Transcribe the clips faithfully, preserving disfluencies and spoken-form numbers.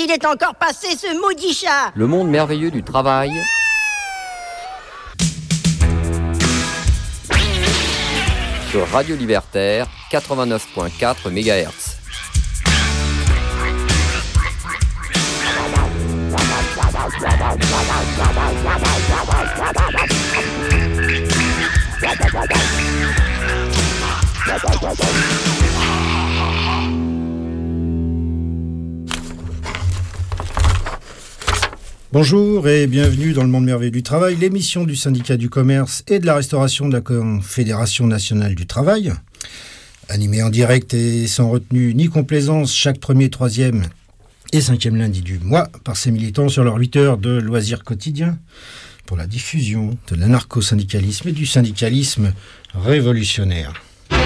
qu'il est encore passé, ce maudit chat. Le monde merveilleux du travail. Sur Radio Libertaire, quatre-vingt-neuf virgule quatre mégahertz. Bonjour et bienvenue dans le monde merveilleux du travail, l'émission du syndicat du commerce et de la restauration de la Confédération nationale du travail. Animée en direct et sans retenue ni complaisance chaque premier, troisième et cinquième lundi du mois par ses militants sur leurs huit heures de loisirs quotidiens pour la diffusion de l'anarcho-syndicalisme et du syndicalisme révolutionnaire.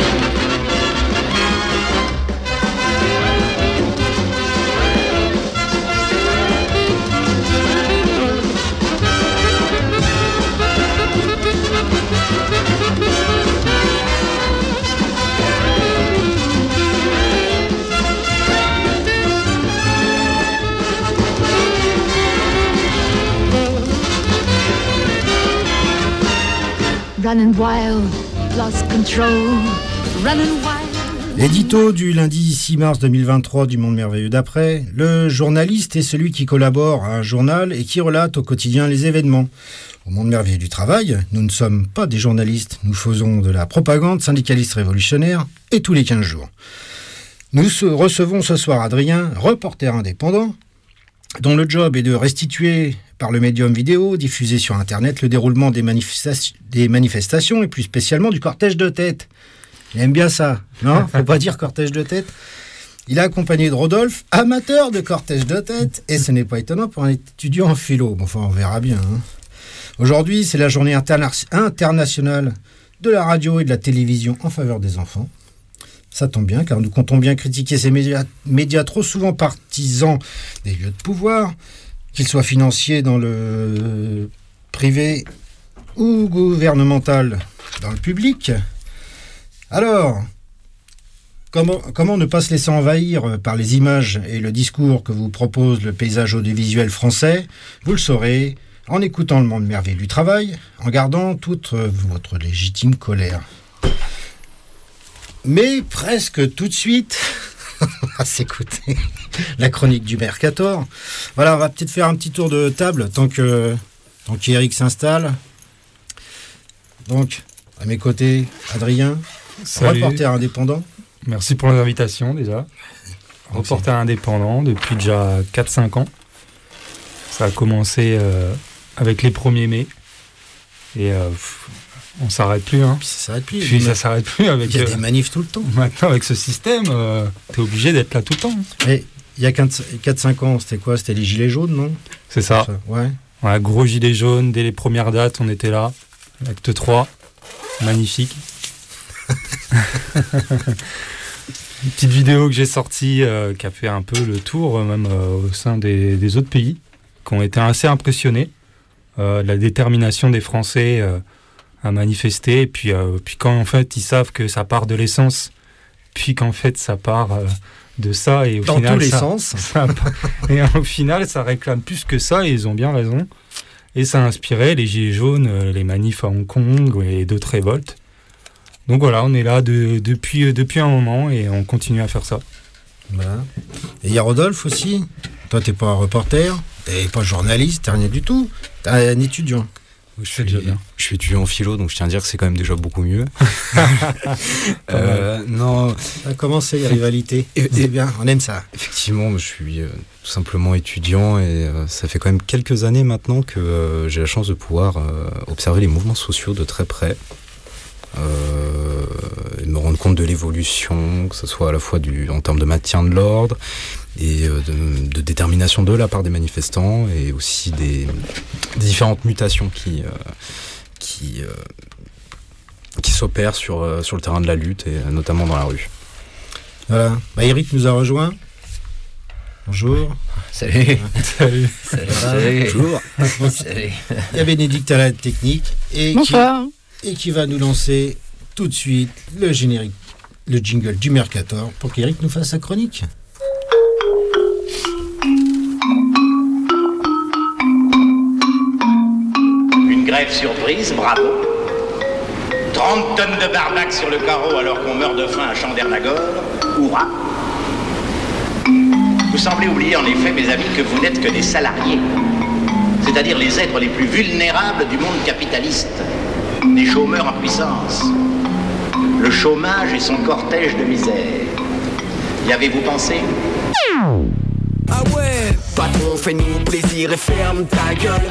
Running wild, lost control, running wild. Édito du lundi six mars deux mille vingt-trois du Monde Merveilleux d'après, le journaliste est celui qui collabore à un journal et qui relate au quotidien les événements. Au Monde Merveilleux du travail, nous ne sommes pas des journalistes, nous faisons de la propagande syndicaliste révolutionnaire et tous les quinze jours. Nous recevons ce soir Adrien, reporter indépendant, dont le job est de restituer par le médium vidéo diffusé sur Internet le déroulement des, manifesta- des manifestations et plus spécialement du cortège de tête. Il aime bien ça, non ? Faut pas dire cortège de tête. Il est accompagné de Rodolphe, amateur de cortège de tête, et ce n'est pas étonnant pour un étudiant en philo. Bon, enfin, on verra bien. Hein. Aujourd'hui, c'est la journée interna- internationale de la radio et de la télévision en faveur des enfants. Ça tombe bien, car nous comptons bien critiquer ces médias, médias trop souvent partisans des lieux de pouvoir, qu'ils soient financiers dans le privé ou gouvernemental dans le public. Alors, comment, comment ne pas se laisser envahir par les images et le discours que vous propose le paysage audiovisuel français ? Vous le saurez en écoutant le monde merveilleux du travail, en gardant toute votre légitime colère. Mais presque tout de suite, on va s'écouter la chronique du Mercator. Voilà, on va peut-être faire un petit tour de table tant que tant qu'Eric s'installe. Donc, à mes côtés, Adrien, Salut. Reporter indépendant. Merci pour l'invitation déjà. Reporter indépendant depuis déjà quatre cinq ans. Ça a commencé euh, avec les premiers mai. Et euh, pff, on s'arrête plus. Hein. Puis ça s'arrête plus. Puis ça s'arrête plus. Avec, il y a euh, des manifs tout le temps. Maintenant, avec ce système, euh, t'es obligé d'être là tout le temps. Mais il y a quatre cinq ans, c'était quoi ? C'était les gilets jaunes, non ? C'est ça. ça. Ouais. Ouais, gros gilet jaune, dès les premières dates, on était là. Acte trois. Magnifique. Une petite vidéo que j'ai sortie euh, qui a fait un peu le tour, euh, même euh, au sein des, des autres pays, qui ont été assez impressionnés euh, de la détermination des Français euh, à manifester. Et puis, euh, puis quand en fait ils savent que ça part de l'essence, puis qu'en fait ça part euh, de ça, et au dans final, tous les ça, sens. Ça, et au final ça réclame plus que ça, et ils ont bien raison. Et ça a inspiré les gilets jaunes, les manifs à Hong Kong et d'autres révoltes. Donc voilà, on est là de, depuis, depuis un moment et on continue à faire ça. Voilà. Et il y a Rodolphe aussi. Toi, t'es pas un reporter, t'es pas journaliste, t'es rien du tout. T'es un étudiant. Je suis, je suis étudiant en philo, donc je tiens à dire que c'est quand même déjà beaucoup mieux. euh, non. Ça a commencé, la rivalité. Et, c'est bien, on aime ça. Effectivement, je suis euh, tout simplement étudiant et euh, ça fait quand même quelques années maintenant que euh, j'ai la chance de pouvoir euh, observer les mouvements sociaux de très près. Euh, et me rendre compte de l'évolution, que ce soit à la fois du, en termes de maintien de l'ordre et euh, de, de détermination de la part des manifestants, et aussi des, des différentes mutations qui, euh, qui, euh, qui s'opèrent sur, euh, sur le terrain de la lutte, et euh, notamment dans la rue. Voilà. Bah, Eric nous a rejoint. Bonjour. Salut. Salut. Salut. Salut. Bonjour. Salut. Il y a Bénédicte à la technique et Bonsoir. Qui, et qui va nous lancer tout de suite le générique, le jingle du Mercator pour qu'Eric nous fasse sa chronique. grève surprise, bravo. trente tonnes de barbac sur le carreau alors qu'on meurt de faim à Chandernagore, hurrah. Vous semblez oublier en effet, mes amis, que vous n'êtes que des salariés, c'est-à-dire les êtres les plus vulnérables du monde capitaliste, des chômeurs en puissance. Le chômage est son cortège de misère. Y avez-vous pensé ? Ah ouais, patron, fais-nous plaisir et ferme ta gueule.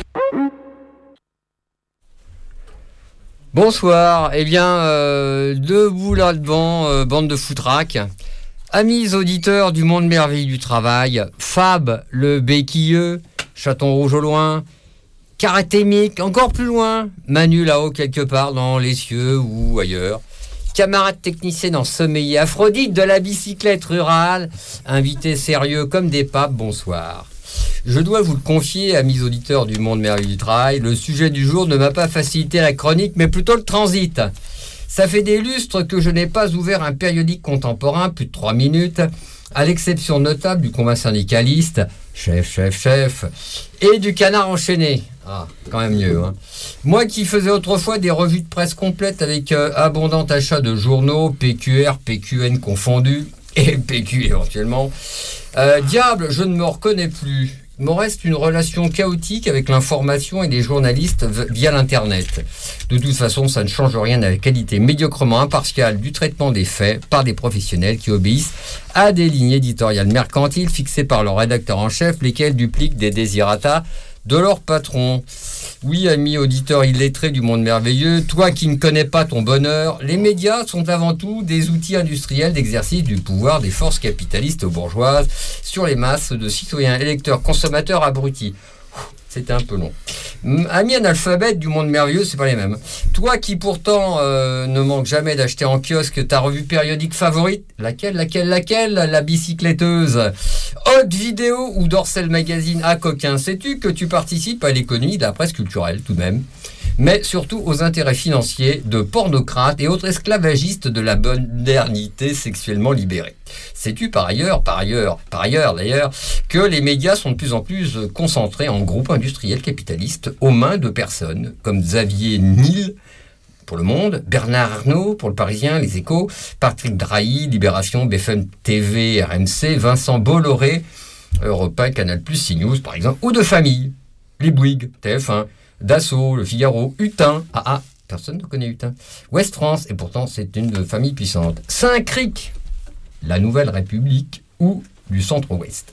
Bonsoir, eh bien, euh, debout là-devant, euh, bande de foutraques. Amis auditeurs du monde merveilleux du travail, Fab, le béquilleux, chaton rouge au loin, Karatémique, encore plus loin, Manu là-haut quelque part dans les cieux ou ailleurs, camarade technicienne ensommeillé, Aphrodite de la bicyclette rurale, invité sérieux comme des papes, bonsoir. Je dois vous le confier, amis auditeurs du monde merveilleux du travail, le sujet du jour ne m'a pas facilité la chronique, mais plutôt le transit. Ça fait des lustres que je n'ai pas ouvert un périodique contemporain, plus de trois minutes, à l'exception notable du combat syndicaliste, chef, chef, chef, et du canard enchaîné. Ah, quand même mieux, hein. Moi qui faisais autrefois des revues de presse complètes avec euh, abondant achat de journaux, P Q R, P Q N confondus, et P Q éventuellement, euh, diable, je ne me reconnais plus. Il me reste une relation chaotique avec l'information et les journalistes via l'Internet. De toute façon, ça ne change rien à la qualité médiocrement impartiale du traitement des faits par des professionnels qui obéissent à des lignes éditoriales mercantiles fixées par leur rédacteur en chef, lesquels dupliquent des désirata de leur patron. Oui, ami auditeur illettré du monde merveilleux, toi qui ne connais pas ton bonheur, les médias sont avant tout des outils industriels d'exercice du pouvoir des forces capitalistes bourgeoises sur les masses de citoyens, électeurs, consommateurs abrutis. C'était un peu long. Ami analphabète du monde merveilleux, c'est pas les mêmes. Toi qui pourtant euh, ne manque jamais d'acheter en kiosque ta revue périodique favorite, laquelle, laquelle, laquelle, la bicycletteuse, Haute Vidéo ou Dorsel Magazine, à coquin, sais-tu que tu participes à l'économie de la presse culturelle tout de même, mais surtout aux intérêts financiers de pornocrates et autres esclavagistes de la modernité sexuellement libérée. Sais-tu par ailleurs, par ailleurs, par ailleurs d'ailleurs, que les médias sont de plus en plus concentrés en groupes industriels capitalistes aux mains de personnes comme Xavier Niel pour Le Monde, Bernard Arnault pour Le Parisien, Les Échos, Patrick Drahi, Libération, B F M T V, R M C, Vincent Bolloré, Europe un, Canal plus, CNews par exemple, ou de famille, les Bouygues, T F un, Dassault, Le Figaro, Hutin, ah ah, personne ne connaît Hutin, Ouest France, et pourtant c'est une famille puissante, Saint-Cric, La Nouvelle République ou du Centre-Ouest.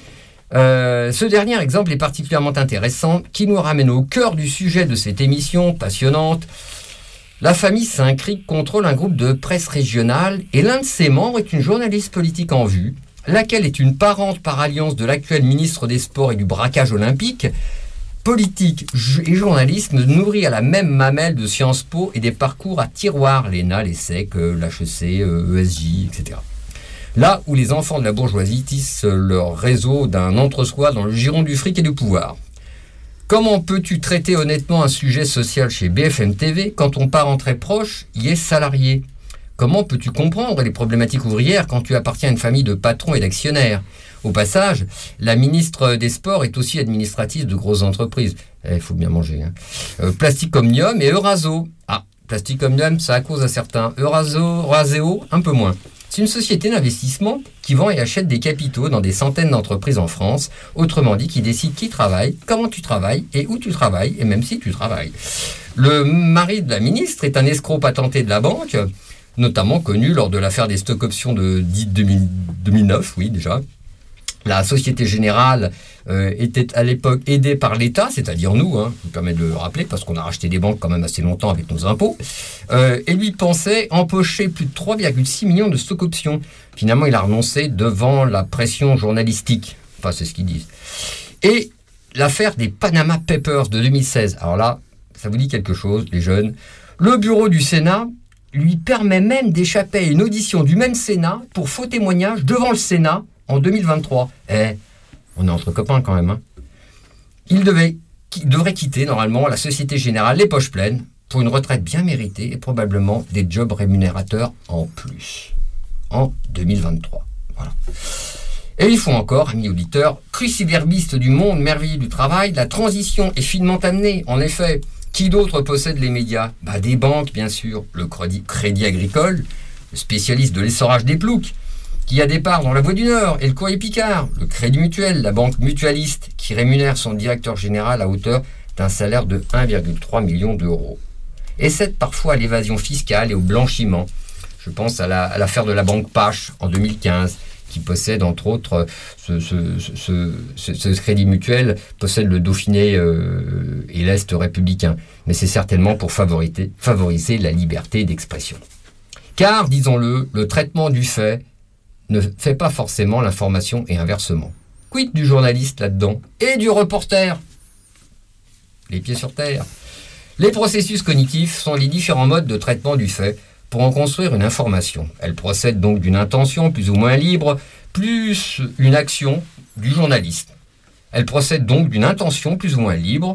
Euh, ce dernier exemple est particulièrement intéressant, qui nous ramène au cœur du sujet de cette émission passionnante. La famille Saint-Cric contrôle un groupe de presse régionale et l'un de ses membres est une journaliste politique en vue, laquelle est une parente par alliance de l'actuel ministre des Sports et du braquage olympique. Politique et journalisme nourris à la même mamelle de Sciences Po et des parcours à tiroirs, l'E N A, l'ESSEC, l'H E C, E S J, et cetera. Là où les enfants de la bourgeoisie tissent leur réseau d'un entre-soi dans le giron du fric et du pouvoir. Comment peux-tu traiter honnêtement un sujet social chez B F M T V quand ton parent très proche y est salarié ? Comment peux-tu comprendre les problématiques ouvrières quand tu appartiens à une famille de patrons et d'actionnaires ? Au passage, la ministre des Sports est aussi administratrice de grosses entreprises. Il eh, faut bien manger. Hein. Euh, Plastic Omnium et Eurazo. Ah, Plastic Omnium, ça à cause à certains. Eurazo, Euraseo, un peu moins. C'est une société d'investissement qui vend et achète des capitaux dans des centaines d'entreprises en France. Autrement dit, qui décide qui travaille, comment tu travailles et où tu travailles, et même si tu travailles. Le mari de la ministre est un escroc patenté de la banque, notamment connu lors de l'affaire des stock options de deux mille neuf, oui déjà. La Société Générale euh, était à l'époque aidée par l'État, c'est-à-dire nous, hein, je me permets de le rappeler, parce qu'on a racheté des banques quand même assez longtemps avec nos impôts, euh, et lui pensait empocher plus de trois virgule six millions de stock options. Finalement, il a renoncé devant la pression journalistique. Enfin, c'est ce qu'ils disent. Et l'affaire des Panama Papers de deux mille seize. Alors là, ça vous dit quelque chose, les jeunes. Le bureau du Sénat lui permet même d'échapper à une audition du même Sénat pour faux témoignage devant le Sénat en deux mille vingt-trois. Eh, on est entre copains quand même. Hein. Il devait, il devrait quitter normalement la Société Générale les poches pleines pour une retraite bien méritée et probablement des jobs rémunérateurs en plus. En deux mille vingt-trois. Voilà. Et il faut encore, amis auditeurs, cruciverbistes du monde merveilleux du travail, la transition est finement amenée. En effet, Qui d'autre possède les médias? Bah, des banques, bien sûr. Le crédit, crédit agricole, le spécialiste de l'essorage des ploucs, qui a des parts dans la Voie du Nord, et le Courrier Picard. Le Crédit Mutuel, la banque mutualiste, qui rémunère son directeur général à hauteur d'un salaire de un virgule trois million d'euros. Et cède parfois à l'évasion fiscale et au blanchiment. Je pense à, la, à l'affaire de la banque Pache en deux mille quinze, qui possède entre autres, ce, ce, ce, ce, ce crédit mutuel possède le Dauphiné euh, et l'Est républicain. Mais c'est certainement pour favoriser, favoriser la liberté d'expression. Car, disons-le, le traitement du fait ne fait pas forcément l'information et inversement. Quid du journaliste là-dedans? Et du reporter? Les pieds sur terre. Les processus cognitifs sont les différents modes de traitement du fait pour en construire une information. Elle procède donc d'une intention plus ou moins libre, plus une action du journaliste. Elle procède donc d'une intention plus ou moins libre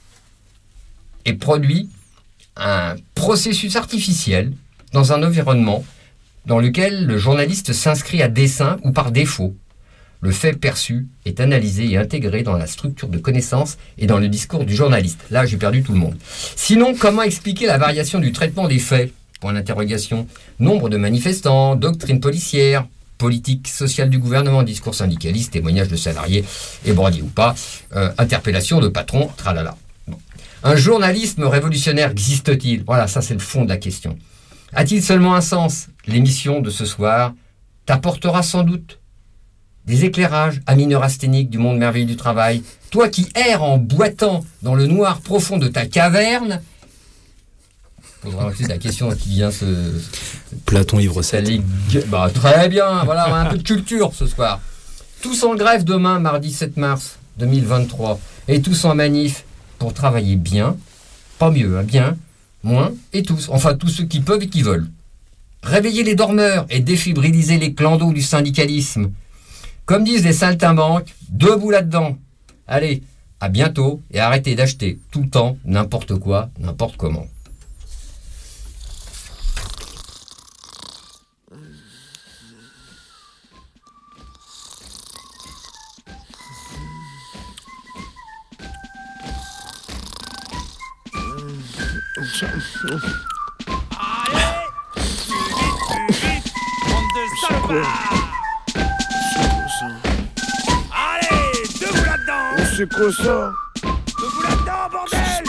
et produit un processus artificiel dans un environnement dans lequel le journaliste s'inscrit à dessein ou par défaut. Le fait perçu est analysé et intégré dans la structure de connaissance et dans le discours du journaliste. Là, j'ai perdu tout le monde. Sinon, comment expliquer la variation du traitement des faits? Point d'interrogation. Nombre de manifestants, doctrine policière, politique sociale du gouvernement, discours syndicaliste, témoignages de salariés, ébranlés ou pas, euh, interpellation de patron, tralala. Bon. Un journalisme révolutionnaire existe-t-il? Voilà, ça c'est le fond de la question. A-t-il seulement un sens? L'émission de ce soir t'apportera sans doute des éclairages aminorasthéniques du monde merveilleux du travail. Toi qui erres en boitant dans le noir profond de ta caverne, faudra aussi la question qui vient se... Platon, livre sept. Bah, très bien, voilà, on a un peu de culture ce soir. Tous en grève demain, mardi sept mars deux mille vingt-trois, et tous en manif pour travailler bien, pas mieux, hein, bien, moins, et tous, enfin tous ceux qui peuvent et qui veulent. Réveiller les dormeurs et défibriliser les clandos du syndicalisme. Comme disent les saltimbanques, debout là-dedans. Allez, à bientôt et arrêtez d'acheter tout le temps n'importe quoi, n'importe comment. Allez, plus vite, plus vite, bande de salopards. Allez, debout là-dedans. C'est quoi ça? Debout là-dedans, bordel.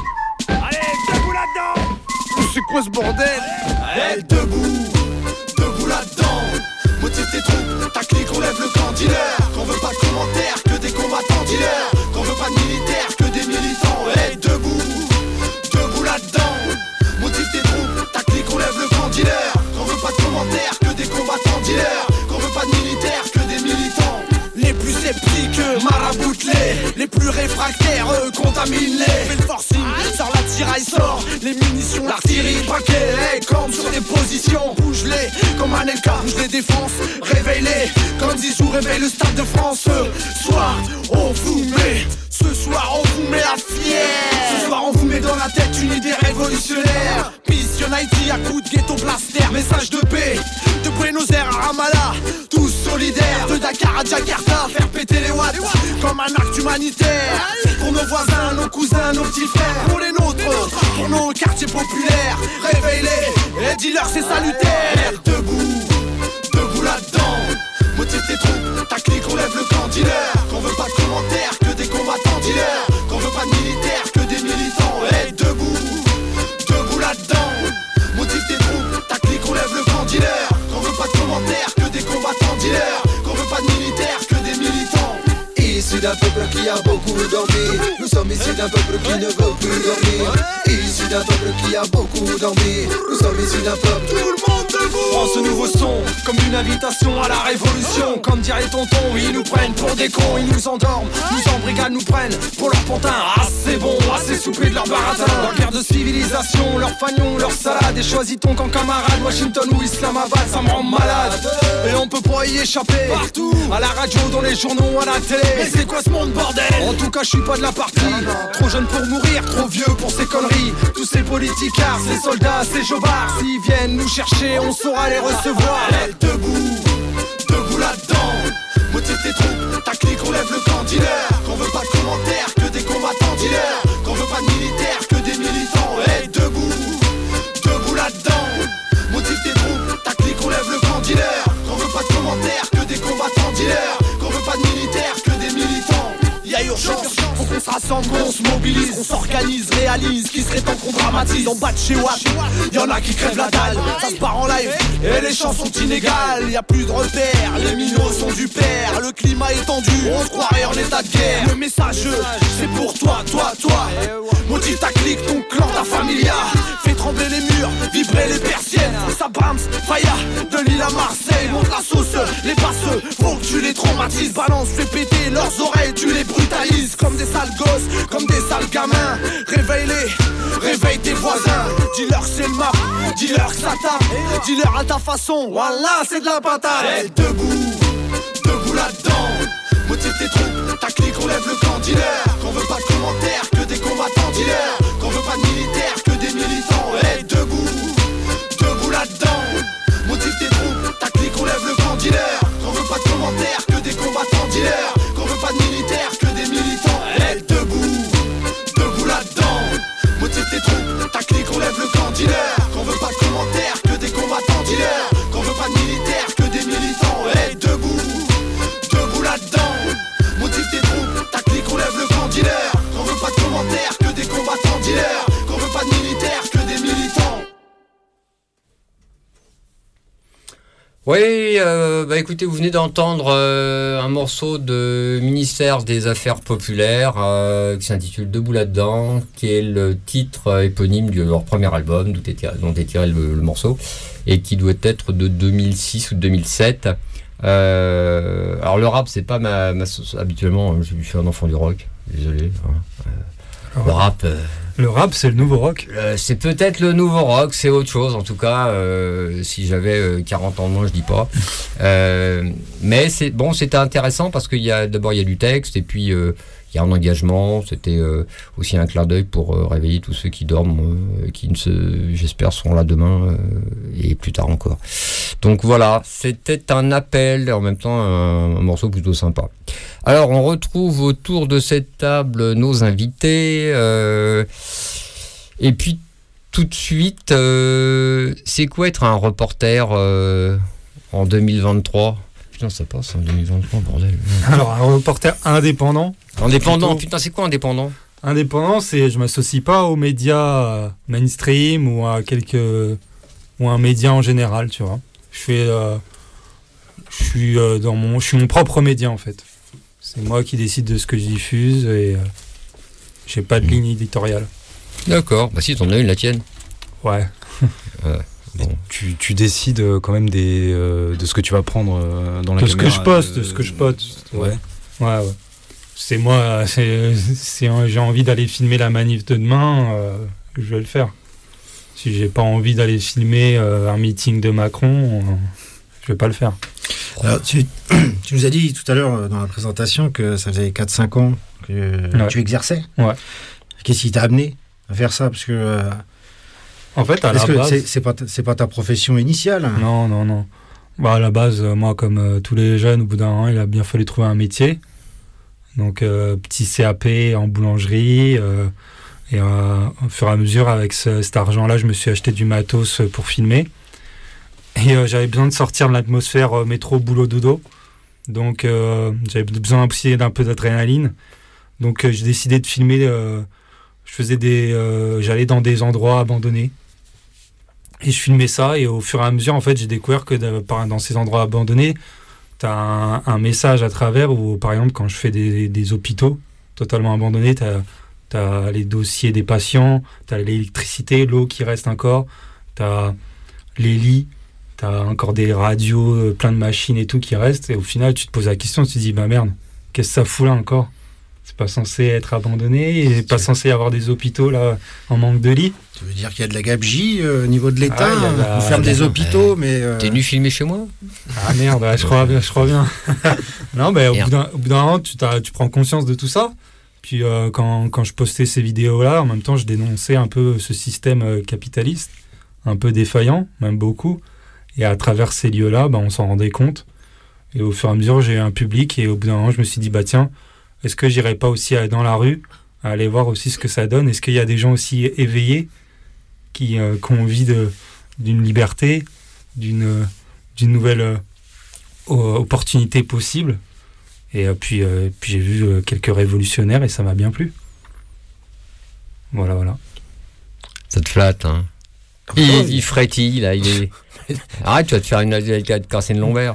Allez, debout là-dedans. C'est quoi ce bordel? Allez, hey, debout, debout là-dedans. Motive tes troupes, ta clique, on lève le camp dealer. Qu'on veut pas de commentaires, que des combattants dealers. Qu'on veut pas de militaires, que des militants. Hey, debout, debout là-dedans. Motive tes troupes, ta clique, on lève le camp dealer. Qu'on veut pas de commentaires, que des combattants dealers. Qu'on veut pas de militaires, que des militants. Les plus sceptiques, maraboutent-les. Les plus réfractaires, contamine-les. Fais le forcing, sors la tiraille, sort les munitions, l'artillerie, braquez. Hey, comme sur des positions, bouge-les comme un L K, bouge les défenses, réveille-les comme Zizou réveille le stade de France. Ce soir, on vous met, ce soir, on vous met la fière. Ce soir, on vous met dans la tête une idée révolutionnaire. Mission Haïti à coups de ghetto blaster, message de paix, de Buenos Aires à Ramallah, tous solidaires, de Dakar à Jakarta, faire péter les watts comme un acte humanitaire. Pour nos voisins, nos cousins, nos petits frères, pour les nôtres, pour nos quartiers populaires. Réveille-les, les dealers c'est salutaire. Debout, debout là-dedans. Motive tes troupes, ta clique, on lève le camp dealer. Qu'on veut pas de commentaires, que des combattants dealers. Qu'on veut pas de militaires, que des militants. Hey, debout, debout là-dedans. Motive tes troupes, ta clique, on lève le camp dealer. Qu'on veut pas de commentaires, que des combattants dealers. Qu'on veut pas de militaires, que des militants. Issus d'un peuple qui a beaucoup dormi. Nous sommes issus d'un peuple qui ne veut plus dormir. Issus d'un peuple qui a beaucoup dormi. Nous sommes issus d'un peuple. Tout le monde debout. Prends ce nouveau son comme une invitation à la révolution. Comme dirait tonton, ils nous prennent pour des cons. Ils nous endorment, nous embrigadent, nous prennent pour leur pantin. Ah c'est bon, assez soupé de leur baratin. Leur guerre de civilisation, leur fagnon, leur salade. Et choisis ton camp camarade, Washington ou Islamabad, ça me rend malade. Et on peut pas y échapper. Partout, à la radio, dans les journaux, à la télé. Mais c'est quoi ce monde bordel? En tout cas je suis pas de la partie. Trop jeune pour mourir, trop vieux pour ces conneries. Tous ces politicards, ces soldats, ces jobards, s'ils viennent nous chercher, on saura les recevoir. Hey, debout, debout là-dedans. Motive tes troupes, ta clique, on lève le camp dealer. Qu'on veut pas de commentaires, que des combattants dealers. Qu'on veut pas de militaires, que des ensemble qu'on se mobilise, on s'organise, réalise, qui serait temps qu'on dramatise. En bas de chez Watt, y'en a qui crèvent la dalle. Ça se part en live et les chances sont inégales. Y'a plus de repères, les minots sont du père. Le climat est tendu, on se croirait en état de guerre. Le message, c'est pour toi, toi, toi. Motive ta clique, ton clan, ta familia. Fais trembler les murs, vibrer les persiennes. Ça Brahms, Faya, de Lille à Marseille. Monte la sauce, les passeux, faut que tu les traumatises. Balance, fais péter leurs oreilles, tu les brutalises. Comme des sales gosses, comme des sales gamins. Réveille-les, réveille tes voisins. Dis-leur c'est le map, dis-leur que ça tape. Dis-leur à ta façon, voilà c'est de la patate. Hey, debout, debout là-dedans. Motive tes troupes, ta clique, on lève le camp. Dis-leur qu'on veut pas de commentaires, que des combattants. Dis-leur qu'on veut pas de militaires, que des militants. Hey, debout, debout là-dedans. Motive tes troupes, ta clique, on lève le camp. Dis-leur qu'on veut pas de commentaires, que des combattants. Dis-leur qu'on veut pas de militaires, que des militants. Hey, debout, debout là-dedans. Motive tes troupes, ta clique, on lève le camp. Dis-leur qu'on veut pas de commentaires, que des combattants. Dis-leur qu'on veut pas de militaires, que des militants. Hey, debout, debout là-dedans. Motive tes troupes, ta clique, on lève le camp. Dis-leur qu'on veut pas de commentaires, que des combattants. Dis-leur qu'on veut pas de militaires, que des militants. Oui, euh, bah écoutez, vous venez d'entendre euh, un morceau de ministère des Affaires populaires euh, qui s'intitule Debout là-dedans, qui est le titre euh, éponyme de leur premier album, d'où est tiré, dont est tiré le, le morceau, et qui doit être de deux mille six ou deux mille sept. Euh, alors le rap, c'est pas ma, ma habituellement, je suis un enfant du rock, désolé. Hein, euh, le rap. Euh, Le rap, c'est le nouveau rock. euh, c'est peut-être le nouveau rock, c'est autre chose. En tout cas, euh, si j'avais euh, quarante ans de moins, je dis pas. Euh, mais c'est bon, c'était intéressant parce qu'il y a d'abord il y a du texte et puis euh, il y a un engagement. C'était euh, aussi un clin d'œil pour euh, réveiller tous ceux qui dorment, euh, qui ne se, j'espère, seront là demain euh, et plus tard encore. Donc voilà, c'était un appel, en même temps un, un morceau plutôt sympa. Alors on retrouve autour de cette table nos invités euh, et puis tout de suite, euh, c'est quoi être un reporter euh, en deux mille vingt-trois? Putain, ça passe en deux mille vingt-trois, bordel. Alors, un reporter indépendant. Indépendant, Plutôt. putain, c'est quoi indépendant? Indépendant, c'est je m'associe pas aux médias euh, mainstream ou à quelques ou à un média en général, tu vois. Je fais, euh, je suis euh, dans mon, je suis mon propre média en fait. C'est moi qui décide de ce que je diffuse et euh, j'ai pas de ligne éditoriale. D'accord, bah si t'en as une, la tienne. Ouais. euh, bon. Tu, tu décides euh, quand même des, euh, de ce que tu vas prendre euh, dans la de ce caméra. que je poste, euh, de ce que je poste. Ouais. Ouais, ouais. C'est moi, c'est, c'est, j'ai envie d'aller filmer la manif de demain, euh, je vais le faire. Si j'ai pas envie d'aller filmer euh, un meeting de Macron, euh, je vais pas le faire. Alors, tu, tu nous as dit tout à l'heure dans la présentation que ça faisait quatre cinq ans que Ouais. tu exerçais. Ouais. Qu'est-ce qui t'a amené à faire ça? Parce que, euh, En fait, à est-ce la que base... c'est, c'est, pas ta, c'est pas ta profession initiale? Non, non, non. Bah, à la base, euh, moi, comme euh, tous les jeunes, au bout d'un an, il a bien fallu trouver un métier. Donc, euh, petit C A P en boulangerie. Euh, et euh, au fur et à mesure, avec ce, cet argent-là, je me suis acheté du matos pour filmer. Et euh, j'avais besoin de sortir de l'atmosphère euh, métro, boulot, dodo. Donc, euh, j'avais besoin aussi d'un peu d'adrénaline. Donc, euh, j'ai décidé de filmer. Euh, je faisais des, euh, j'allais dans des endroits abandonnés. Et je filmais ça, et au fur et à mesure, en fait, j'ai découvert que de, par, dans ces endroits abandonnés, tu as un, un message à travers, où, par exemple, quand je fais des, des hôpitaux totalement abandonnés, tu as les dossiers des patients, tu as l'électricité, l'eau qui reste encore, tu as les lits, tu as encore des radios, plein de machines et tout qui restent, et au final, tu te poses la question, tu te dis, bah merde, qu'est-ce que ça fout là encore? C'est pas censé être abandonné, et pas censé y avoir des hôpitaux là en manque de lits. Tu veux dire qu'il y a de la gabegie euh, au niveau de l'État? Ah, il y a la- On ferme des hôpitaux, mais... euh, T'es venu filmer chez moi? Ah merde, ouais, je crois bien, je crois bien. Non, mais au Merde. bout d'un, au bout d'un moment, tu, t'as- tu prends conscience de tout ça. Puis euh, quand, quand je postais ces vidéos-là, en même temps, je dénonçais un peu ce système euh, capitaliste, un peu défaillant, même beaucoup. Et à travers ces lieux-là, bah, on s'en rendait compte. Et au fur et à mesure, j'ai eu un public, et au bout d'un moment, je me suis dit, bah tiens, est-ce que j'irais pas aussi aller dans la rue, à aller voir aussi ce que ça donne? Est-ce qu'il y a des gens aussi éveillés qui, euh, qui ont envie de, d'une liberté, d'une, euh, d'une nouvelle euh, o- opportunité possible? Et euh, puis, euh, puis j'ai vu euh, quelques révolutionnaires, et ça m'a bien plu. Voilà, voilà. Ça te flatte, hein. Il, il frétille, là, il est... Arrête, tu vas te faire une... Tu vas te casser une lombaire.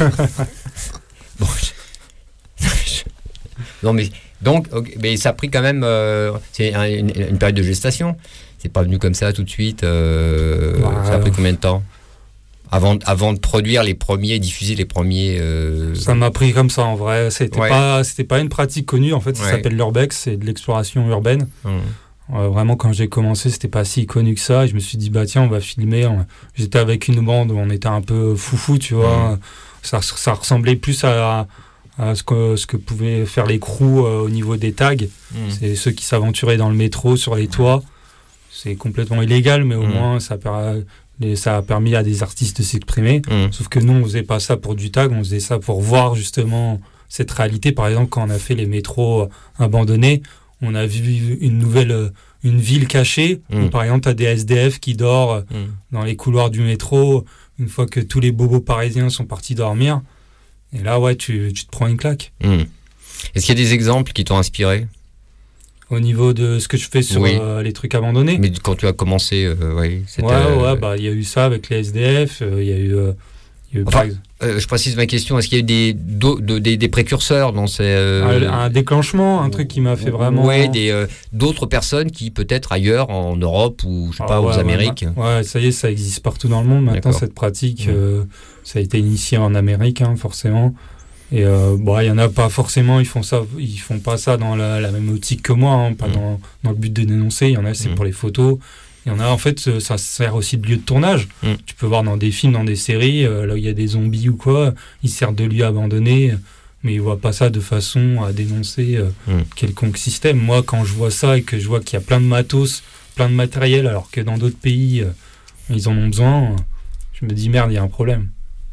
Bon, je... Non, mais... Donc, okay, mais ça a pris quand même... Euh, c'est un, une, une période de gestation. C'est pas venu comme ça tout de suite. Euh, ouais, ça a pris combien de temps avant, avant de produire les premiers, diffuser les premiers... Euh... Ça m'a pris comme ça, en vrai. C'était, ouais. pas, c'était pas une pratique connue, en fait. Ça ouais. s'appelle l'urbex, c'est de l'exploration urbaine. Mmh. Euh, vraiment, quand j'ai commencé, c'était pas si connu que ça. Et je me suis dit, bah tiens, on va filmer. On... J'étais avec une bande où on était un peu foufou, tu vois. Mmh. Ça, ça ressemblait plus à, à ce, que, ce que pouvaient faire les crews euh, au niveau des tags. Mmh. C'est ceux qui s'aventuraient dans le métro, sur les toits. C'est complètement illégal, mais au mmh. moins, ça, per... ça a permis à des artistes de s'exprimer. Mmh. Sauf que nous, on faisait pas ça pour du tag, on faisait ça pour voir justement cette réalité. Par exemple, quand on a fait les métros abandonnés, on a vu une nouvelle, une ville cachée, mmh. où par exemple, tu as des S D F qui dorment mmh. dans les couloirs du métro, une fois que tous les bobos parisiens sont partis dormir. Et là, ouais, tu, tu te prends une claque. Mmh. Est-ce qu'il y a des exemples qui t'ont inspiré ? Au niveau de ce que je fais sur oui. euh, les trucs abandonnés. Mais quand tu as commencé, euh, oui, c'était... Ouais, ouais, bah, il y a eu ça avec les S D F, il euh, y a eu... Euh, y a eu enfin, euh, je précise ma question, est-ce qu'il y a eu des, do, de, des, des précurseurs dans ces... Euh, un, un déclenchement, un truc qui m'a fait vraiment... Oui, euh, d'autres personnes qui, peut-être ailleurs, en Europe ou, je sais ah, pas, ouais, aux Amériques. Ouais, ouais, ça y est, ça existe partout dans le monde. Maintenant, D'accord. cette pratique, mmh. euh, ça a été initié en Amérique, hein, forcément. Et euh, bon, il y en a pas forcément, ils font ça, ils font pas ça dans la, la même optique que moi, hein, pas mmh. dans, dans le but de dénoncer. Il y en a, c'est mmh. pour les photos. Il y en a, en fait, ça sert aussi de lieu de tournage. Mmh. Tu peux voir dans des films, dans des séries, euh, là où il y a des zombies ou quoi, ils servent de lieu abandonné, mais ils voient pas ça de façon à dénoncer euh, mmh. quelconque système. Moi, quand je vois ça et que je vois qu'il y a plein de matos, plein de matériel, alors que dans d'autres pays, euh, ils en ont besoin, je me dis merde, il y a un problème.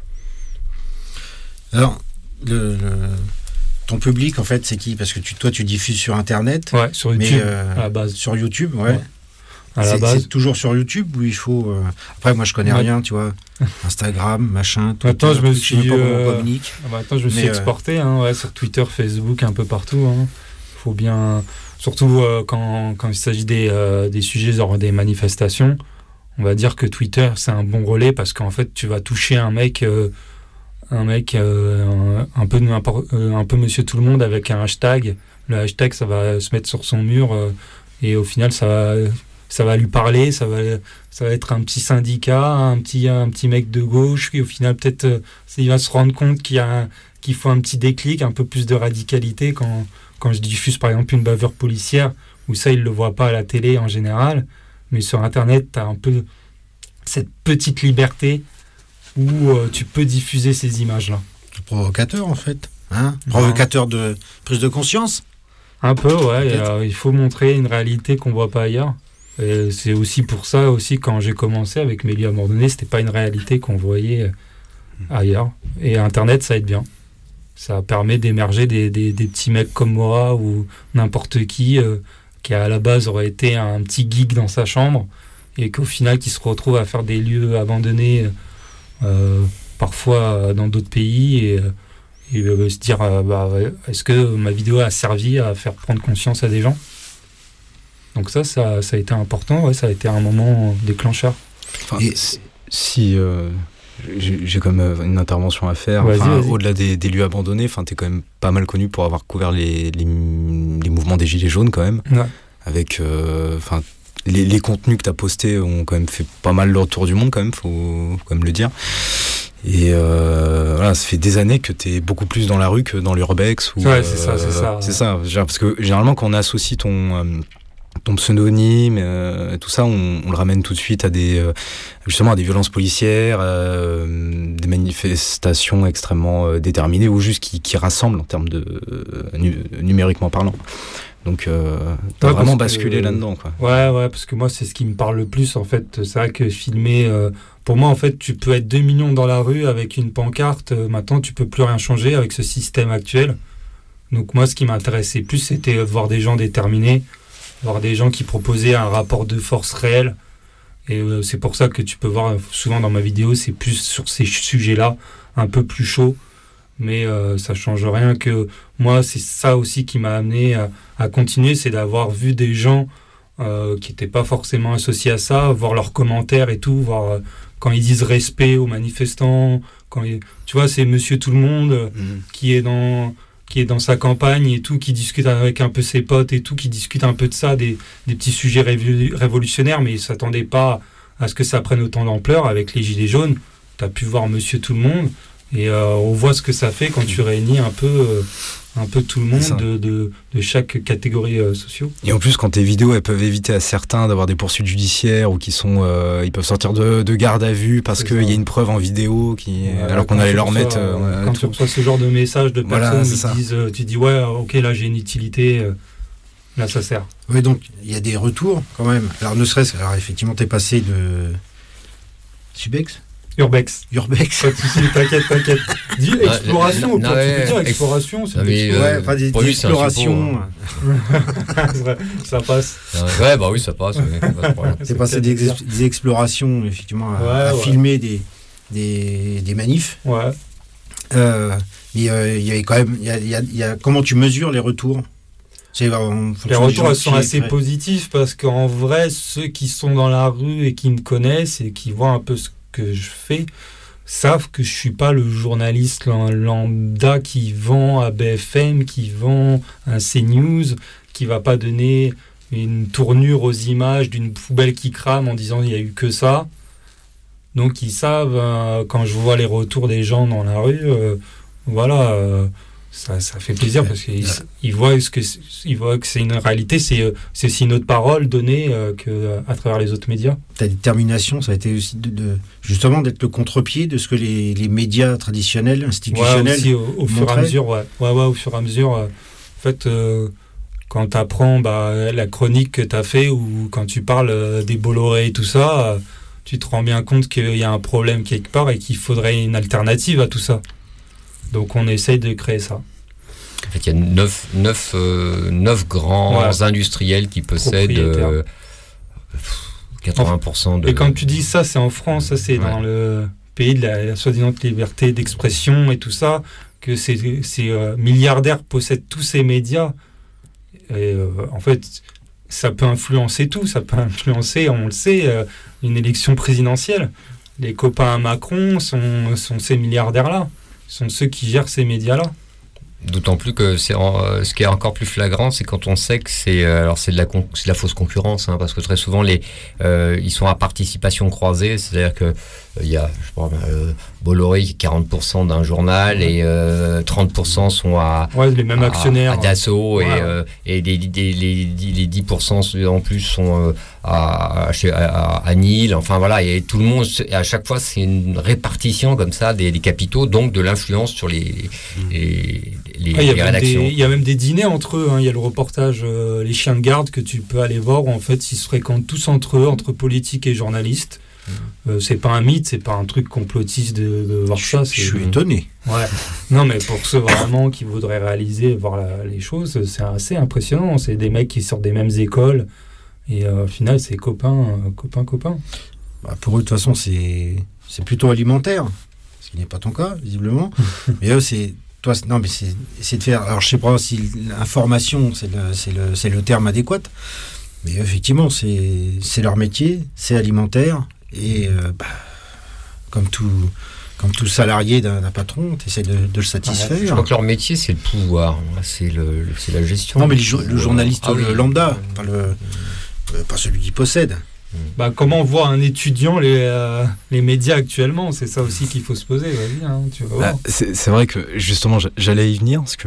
Alors, Le, le, ton public, en fait, c'est qui ? Parce que tu, toi, tu diffuses sur Internet. Ouais, sur YouTube, mais, euh, à la base. Sur YouTube, ouais. ouais. À c'est, la base. C'est toujours sur YouTube où il faut... Euh... Après, moi, je connais ouais. rien, tu vois. Instagram, machin... Tout, attends, tout, je me suis... Je sais pas comment euh... on communique. Ah bah, attends, je me suis mais, exporté, hein, ouais, sur Twitter, Facebook, un peu partout. Hein. Faut bien... Surtout euh, quand, quand il s'agit des, euh, des sujets, genre des manifestations, on va dire que Twitter, c'est un bon relais parce qu'en fait, tu vas toucher un mec... Euh, un mec euh, un, un peu euh, un peu monsieur tout le monde avec un hashtag. Le hashtag, ça va se mettre sur son mur euh, et au final ça va ça va lui parler, ça va ça va être un petit syndicat, un petit un petit mec de gauche qui au final peut-être euh, il va se rendre compte qu'il y a un, qu'il faut un petit déclic, un peu plus de radicalité quand quand je diffuse par exemple une bavure policière, où ça il le voit pas à la télé en général, mais sur internet tu as un peu cette petite liberté où euh, tu peux diffuser ces images-là. Provocateur, en fait. Hein Provocateur de prise de conscience. Un peu, ouais. Et, euh, il faut montrer une réalité qu'on ne voit pas ailleurs. Et c'est aussi pour ça, aussi, quand j'ai commencé avec mes lieux abandonnés, ce n'était pas une réalité qu'on voyait ailleurs. Et Internet, ça aide bien. Ça permet d'émerger des, des, des petits mecs comme moi ou n'importe qui, euh, qui à la base aurait été un petit geek dans sa chambre et qu'au final, qui se retrouve à faire des lieux abandonnés Euh, parfois dans d'autres pays et, et euh, se dire euh, bah, est-ce que ma vidéo a servi à faire prendre conscience à des gens. Donc ça, ça, ça a été important, ouais, ça a été un moment déclencheur. Enfin, et si euh, j'ai, j'ai quand même une intervention à faire, vas-y, enfin, vas-y. Au-delà des, des lieux abandonnés, enfin, t'es quand même pas mal connu pour avoir couvert les, les, les mouvements des Gilets jaunes quand même, ouais. avec euh, Les, les contenus que tu as postés ont quand même fait pas mal le tour du monde, quand même, faut, faut quand même le dire. Et euh, voilà, ça fait des années que tu es beaucoup plus dans la rue que dans l'urbex. Ou, ouais, c'est ça, c'est ça. Euh, c'est ça, parce que généralement, quand on associe ton, euh, ton pseudonyme, euh, tout ça, on, on le ramène tout de suite à des, euh, justement, à des violences policières, euh, des manifestations extrêmement euh, déterminées, ou juste qui, qui rassemblent en termes de euh, nu- numériquement parlant. Donc, euh, t'as ouais, vraiment basculé que, là-dedans, quoi. Ouais, ouais, parce que moi, c'est ce qui me parle le plus, en fait. C'est vrai que filmer... Euh, pour moi, en fait, tu peux être deux millions dans la rue avec une pancarte. Euh, maintenant, tu peux plus rien changer avec ce système actuel. Donc, moi, ce qui m'intéressait plus, c'était de voir des gens déterminés, voir des gens qui proposaient un rapport de force réel. Et euh, c'est pour ça que tu peux voir, souvent dans ma vidéo, c'est plus sur ces sujets-là, un peu plus chaud. Mais euh, ça change rien que moi, c'est ça aussi qui m'a amené à, à continuer, c'est d'avoir vu des gens euh, qui n'étaient pas forcément associés à ça, voir leurs commentaires et tout, voir euh, quand ils disent respect aux manifestants, quand ils, tu vois, c'est Monsieur Tout le Monde euh, mmh. qui est dans qui est dans sa campagne et tout, qui discute avec un peu ses potes et tout, qui discute un peu de ça, des, des petits sujets révo- révolutionnaires, mais ils ne s'attendaient pas à ce que ça prenne autant d'ampleur avec les Gilets jaunes. Tu as pu voir Monsieur Tout le Monde, et euh, on voit ce que ça fait quand tu réunis un peu, euh, un peu tout le monde de, de, de chaque catégorie euh, sociale. Et en plus, quand tes vidéos, elles peuvent éviter à certains d'avoir des poursuites judiciaires, ou qui sont, euh, ils peuvent sortir de, de garde à vue parce qu'il y a une preuve en vidéo, qui, ouais, alors qu'on allait leur reçois, mettre... Euh, quand tu reçois ce genre de messages de personnes voilà, qui disent, euh, tu dis, ouais, ok, là j'ai une utilité, euh, là ça sert. Oui, donc il y a des retours quand même. Alors ne serait-ce, alors effectivement, t'es passé de Subex Urbex. Urbex. Pas de soucis, t'inquiète, t'inquiète. Dis exploration, non, tu ouais, peux dire ex... exploration, c'est mais euh, ouais, enfin des, des explorations. Ça passe. Ouais, bah oui, ça passe. Ouais, c'est, c'est passé des, ex- des explorations, effectivement, à, ouais, à ouais. filmer des, des, des manifs. Ouais. Euh, mais il euh, y avait quand même, il y a, y a, y a, comment tu mesures les retours? C'est, les retours elles sont assez positifs parce qu'en vrai, ceux qui sont dans la rue et qui me connaissent et qui voient un peu ce que je fais savent que je suis pas le journaliste lambda qui vend à B F M, qui vend un CNews, qui va pas donner une tournure aux images d'une poubelle qui crame en disant il y a eu que ça. Donc ils savent, euh, quand je vois les retours des gens dans la rue, euh, voilà, euh, ça, ça fait plaisir parce qu'ils ils voient, ce que, ils voient que c'est une réalité, c'est, c'est aussi notre parole donnée euh, que, à travers les autres médias. Ta détermination, ça a été aussi de, de, justement d'être le contre-pied de ce que les, les médias traditionnels, institutionnels, ouais, aussi, au, au fur et à mesure, ouais. Ouais, ouais, au fur et à mesure. Euh, en fait, euh, quand tu apprends bah, la chronique que tu as fait ou quand tu parles euh, des Bolloré et tout ça, euh, tu te rends bien compte qu'il y a un problème quelque part et qu'il faudrait une alternative à tout ça. Donc on essaye de créer ça. En fait, il y a neuf, neuf, euh, neuf grands ouais. industriels qui possèdent euh, quatre-vingts pour cent de... Et quand tu dis ça, c'est en France, ça c'est ouais. dans le pays de la, la soi-disant liberté d'expression et tout ça, que ces, ces euh, milliardaires possèdent tous ces médias. Et euh, en fait, ça peut influencer tout, ça peut influencer, on le sait, euh, une élection présidentielle. Les copains à Macron sont, sont ces milliardaires-là. Sont ceux qui gèrent ces médias-là. D'autant plus que c'est en, euh, ce qui est encore plus flagrant, c'est quand on sait que c'est euh, alors c'est de la con, c'est de la fausse concurrence, hein, parce que très souvent les euh, ils sont à participation croisée, c'est-à-dire que il euh, y a je sais pas, euh, Bolloré qui est quarante pour cent d'un journal ouais. et euh, trente pour cent sont à ouais, les mêmes à, actionnaires à Dassault ouais. et euh, et les, les, les, les dix pour cent en plus sont euh, à, à, à à Nîmes, enfin voilà, et tout le monde à chaque fois c'est une répartition comme ça des, des capitaux, donc de l'influence sur les les Les, ah, il, y les rédactions. Des, il y a même des dîners entre eux. Hein. Il y a le reportage euh, Les Chiens de Garde que tu peux aller voir où en fait ils se fréquentent tous entre eux, entre politiques et journalistes. Mmh. Euh, c'est pas un mythe, c'est pas un truc complotiste de, de voir je, ça. C'est, je suis étonné. Ouais. Non, mais pour ceux vraiment qui voudraient réaliser, voir la, les choses, c'est assez impressionnant. C'est des mecs qui sortent des mêmes écoles et euh, au final, c'est copains, euh, copains, copains. Bah, pour eux, de toute façon, c'est, c'est plutôt alimentaire, ce qui n'est pas ton cas, visiblement. Mais eux, c'est Toi, non, mais c'est, c'est de faire. Alors, je sais pas si l'information, c'est le, c'est le, c'est le terme adéquat, mais effectivement, c'est, c'est leur métier, c'est alimentaire, et euh, bah, comme tout, comme tout salarié d'un, d'un patron, tu essaies de, de le satisfaire. Ouais, je crois que leur métier, c'est le pouvoir, c'est, le, c'est la gestion. Non, mais le, le journaliste ah, le oui. lambda, pas, le, euh, pas celui qui possède. Bah, comment voit un étudiant les, euh, les médias actuellement? C'est ça aussi qu'il faut se poser. Vas-y, hein, tu vas voir. Bah, c'est, c'est vrai que justement, j'allais y venir parce que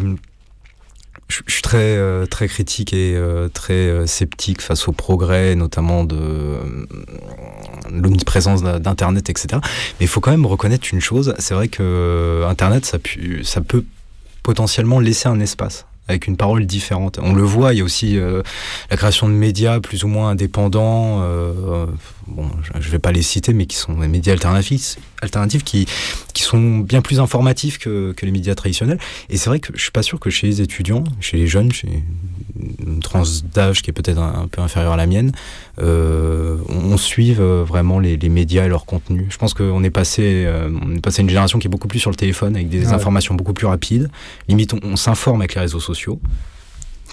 je, je suis très, euh, très critique et euh, très euh, sceptique face au progrès, notamment de euh, l'omniprésence d'Internet, et cetera. Mais il faut quand même reconnaître une chose, c'est vrai que euh, Internet, ça, pu, ça peut potentiellement laisser un espace avec une parole différente. On le voit, il y a aussi euh, la création de médias plus ou moins indépendants, euh, bon, je ne vais pas les citer, mais qui sont des médias alternatifs, alternatifs qui, qui sont bien plus informatifs que, que les médias traditionnels. Et c'est vrai que je ne suis pas sûr que chez les étudiants, chez les jeunes, chez une tranche d'âge qui est peut-être un, un peu inférieure à la mienne, euh, on, on suive vraiment les, les médias et leur contenu. Je pense qu'on est passé, euh, on est passé à une génération qui est beaucoup plus sur le téléphone, avec des ouais. informations beaucoup plus rapides. Limite, on, on s'informe avec les réseaux sociaux,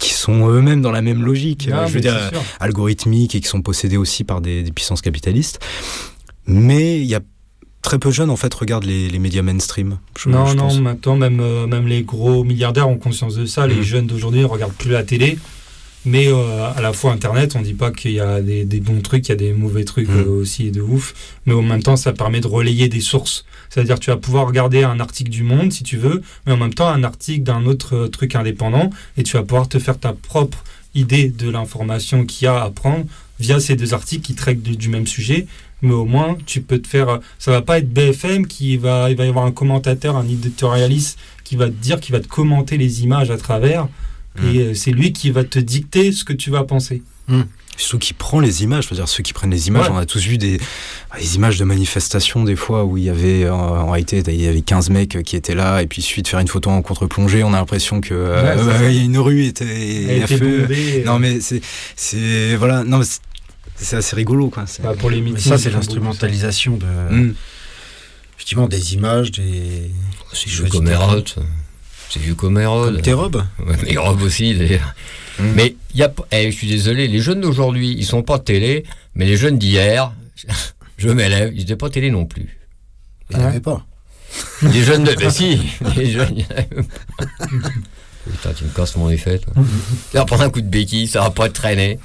qui sont eux-mêmes dans la même logique, Ah, euh, je veux dire, sûr. algorithmiques et qui sont possédés aussi par des, des puissances capitalistes. Mais il y a très peu de jeunes, en fait, regardent les, les médias mainstream. Je, non, je non, pense. maintenant, même, euh, même les gros milliardaires ont conscience de ça. Les Mmh. jeunes d'aujourd'hui ne regardent plus la télé. Mais euh, à la fois Internet, on ne dit pas qu'il y a des, des bons trucs, il y a des mauvais trucs Mmh. euh, aussi de ouf. Mais en même temps, ça permet de relayer des sources. C'est-à-dire que tu vas pouvoir regarder un article du Monde, si tu veux, mais en même temps un article d'un autre euh, truc indépendant. Et tu vas pouvoir te faire ta propre idée de l'information qu'il y a à prendre via ces deux articles qui traitent du, du même sujet. Mais au moins, tu peux te faire... Ça va pas être B F M qui va... Il va y avoir un commentateur, un éditorialiste qui va te dire, qui va te commenter les images à travers. Mmh. Et euh, c'est lui qui va te dicter ce que tu vas penser. Mmh. Surtout qui prend les images, je veux dire, ceux qui prennent les images, Ouais. on a tous vu des, des images de manifestations des fois où il y avait, euh, en réalité, il y avait quinze mecs qui étaient là, et puis il suffit de faire une photo en contre-plongée, on a l'impression que euh, Ouais, bah, y a une rue était à était feu. bombée, Non euh. mais c'est, c'est voilà, non mais c'est, c'est assez rigolo quoi. C'est... Bah, pour les Mais meetings, ça, c'est ils font l'instrumentalisation de, Mmh. effectivement, des images, des... C'est vieux comme Hérode. ça. C'est vieux comme Hérode. Comme tes robes. Ouais, mes robes aussi, d'ailleurs. Mmh. Mais il y a, pas- eh, je suis désolé, les jeunes d'aujourd'hui, ils sont pas télé, mais les jeunes d'hier, je m'élève, ils n'étaient pas télé non plus. Il n'y en avait pas. Les jeunes de... Mais si, les jeunes, il y en avait pas. Putain, tu me casses mon effet, toi. Tu vas prendre un coup de béquille, ça va pas te traîner.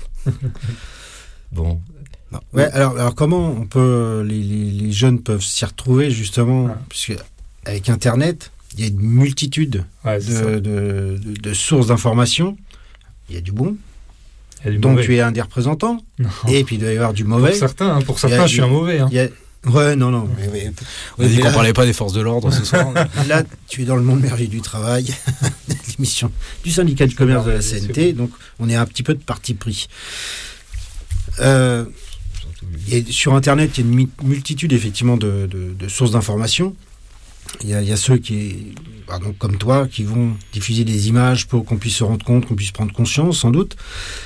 Bon. Non. Ouais, alors, alors comment on peut, les, les, les jeunes peuvent s'y retrouver justement, Ouais. puisque avec Internet, il y a une multitude Ouais, c'est ça. de, de, de, de sources d'informations. Il y a du bon, Il y a du donc mauvais. tu es un des représentants, Non. et puis il doit y avoir du Pour mauvais. certains, hein, pour Il y a certains, je suis du- un mauvais. Hein. Il y a... Ouais, non, non. mais- mais- On a dit mais qu'on là- parlait pas des forces de l'ordre ce soir. Là, tu es dans le monde merveilleux du travail, l'émission du syndicat du commerce de la C N T, donc on est un petit peu de parti pris. Euh, et sur Internet, il y a une mi- multitude effectivement de, de- de sources d'informations. Il y, a, il y a ceux qui, bah, donc, comme toi, qui vont diffuser des images pour qu'on puisse se rendre compte, qu'on puisse prendre conscience, sans doute.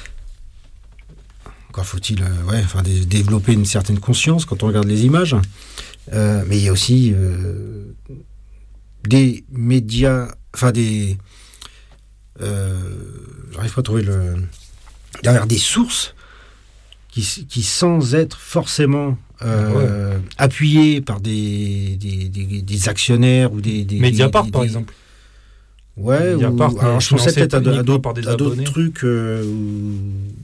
Encore faut-il euh, ouais, enfin, dé- développer une certaine conscience quand on regarde les images. Euh, mais il y a aussi euh, des médias, enfin des... Euh, j'arrive pas à trouver le... Derrière des sources qui, qui sans être forcément euh, appuyées par des, des, des, des actionnaires ou des... des Mediapart, des- par des- exemple. Ouais, Mediapart, ou, alors, euh, je pensais financé peut-être à, de- à uniquement d'autres par des à d'autres abonnés. trucs euh, où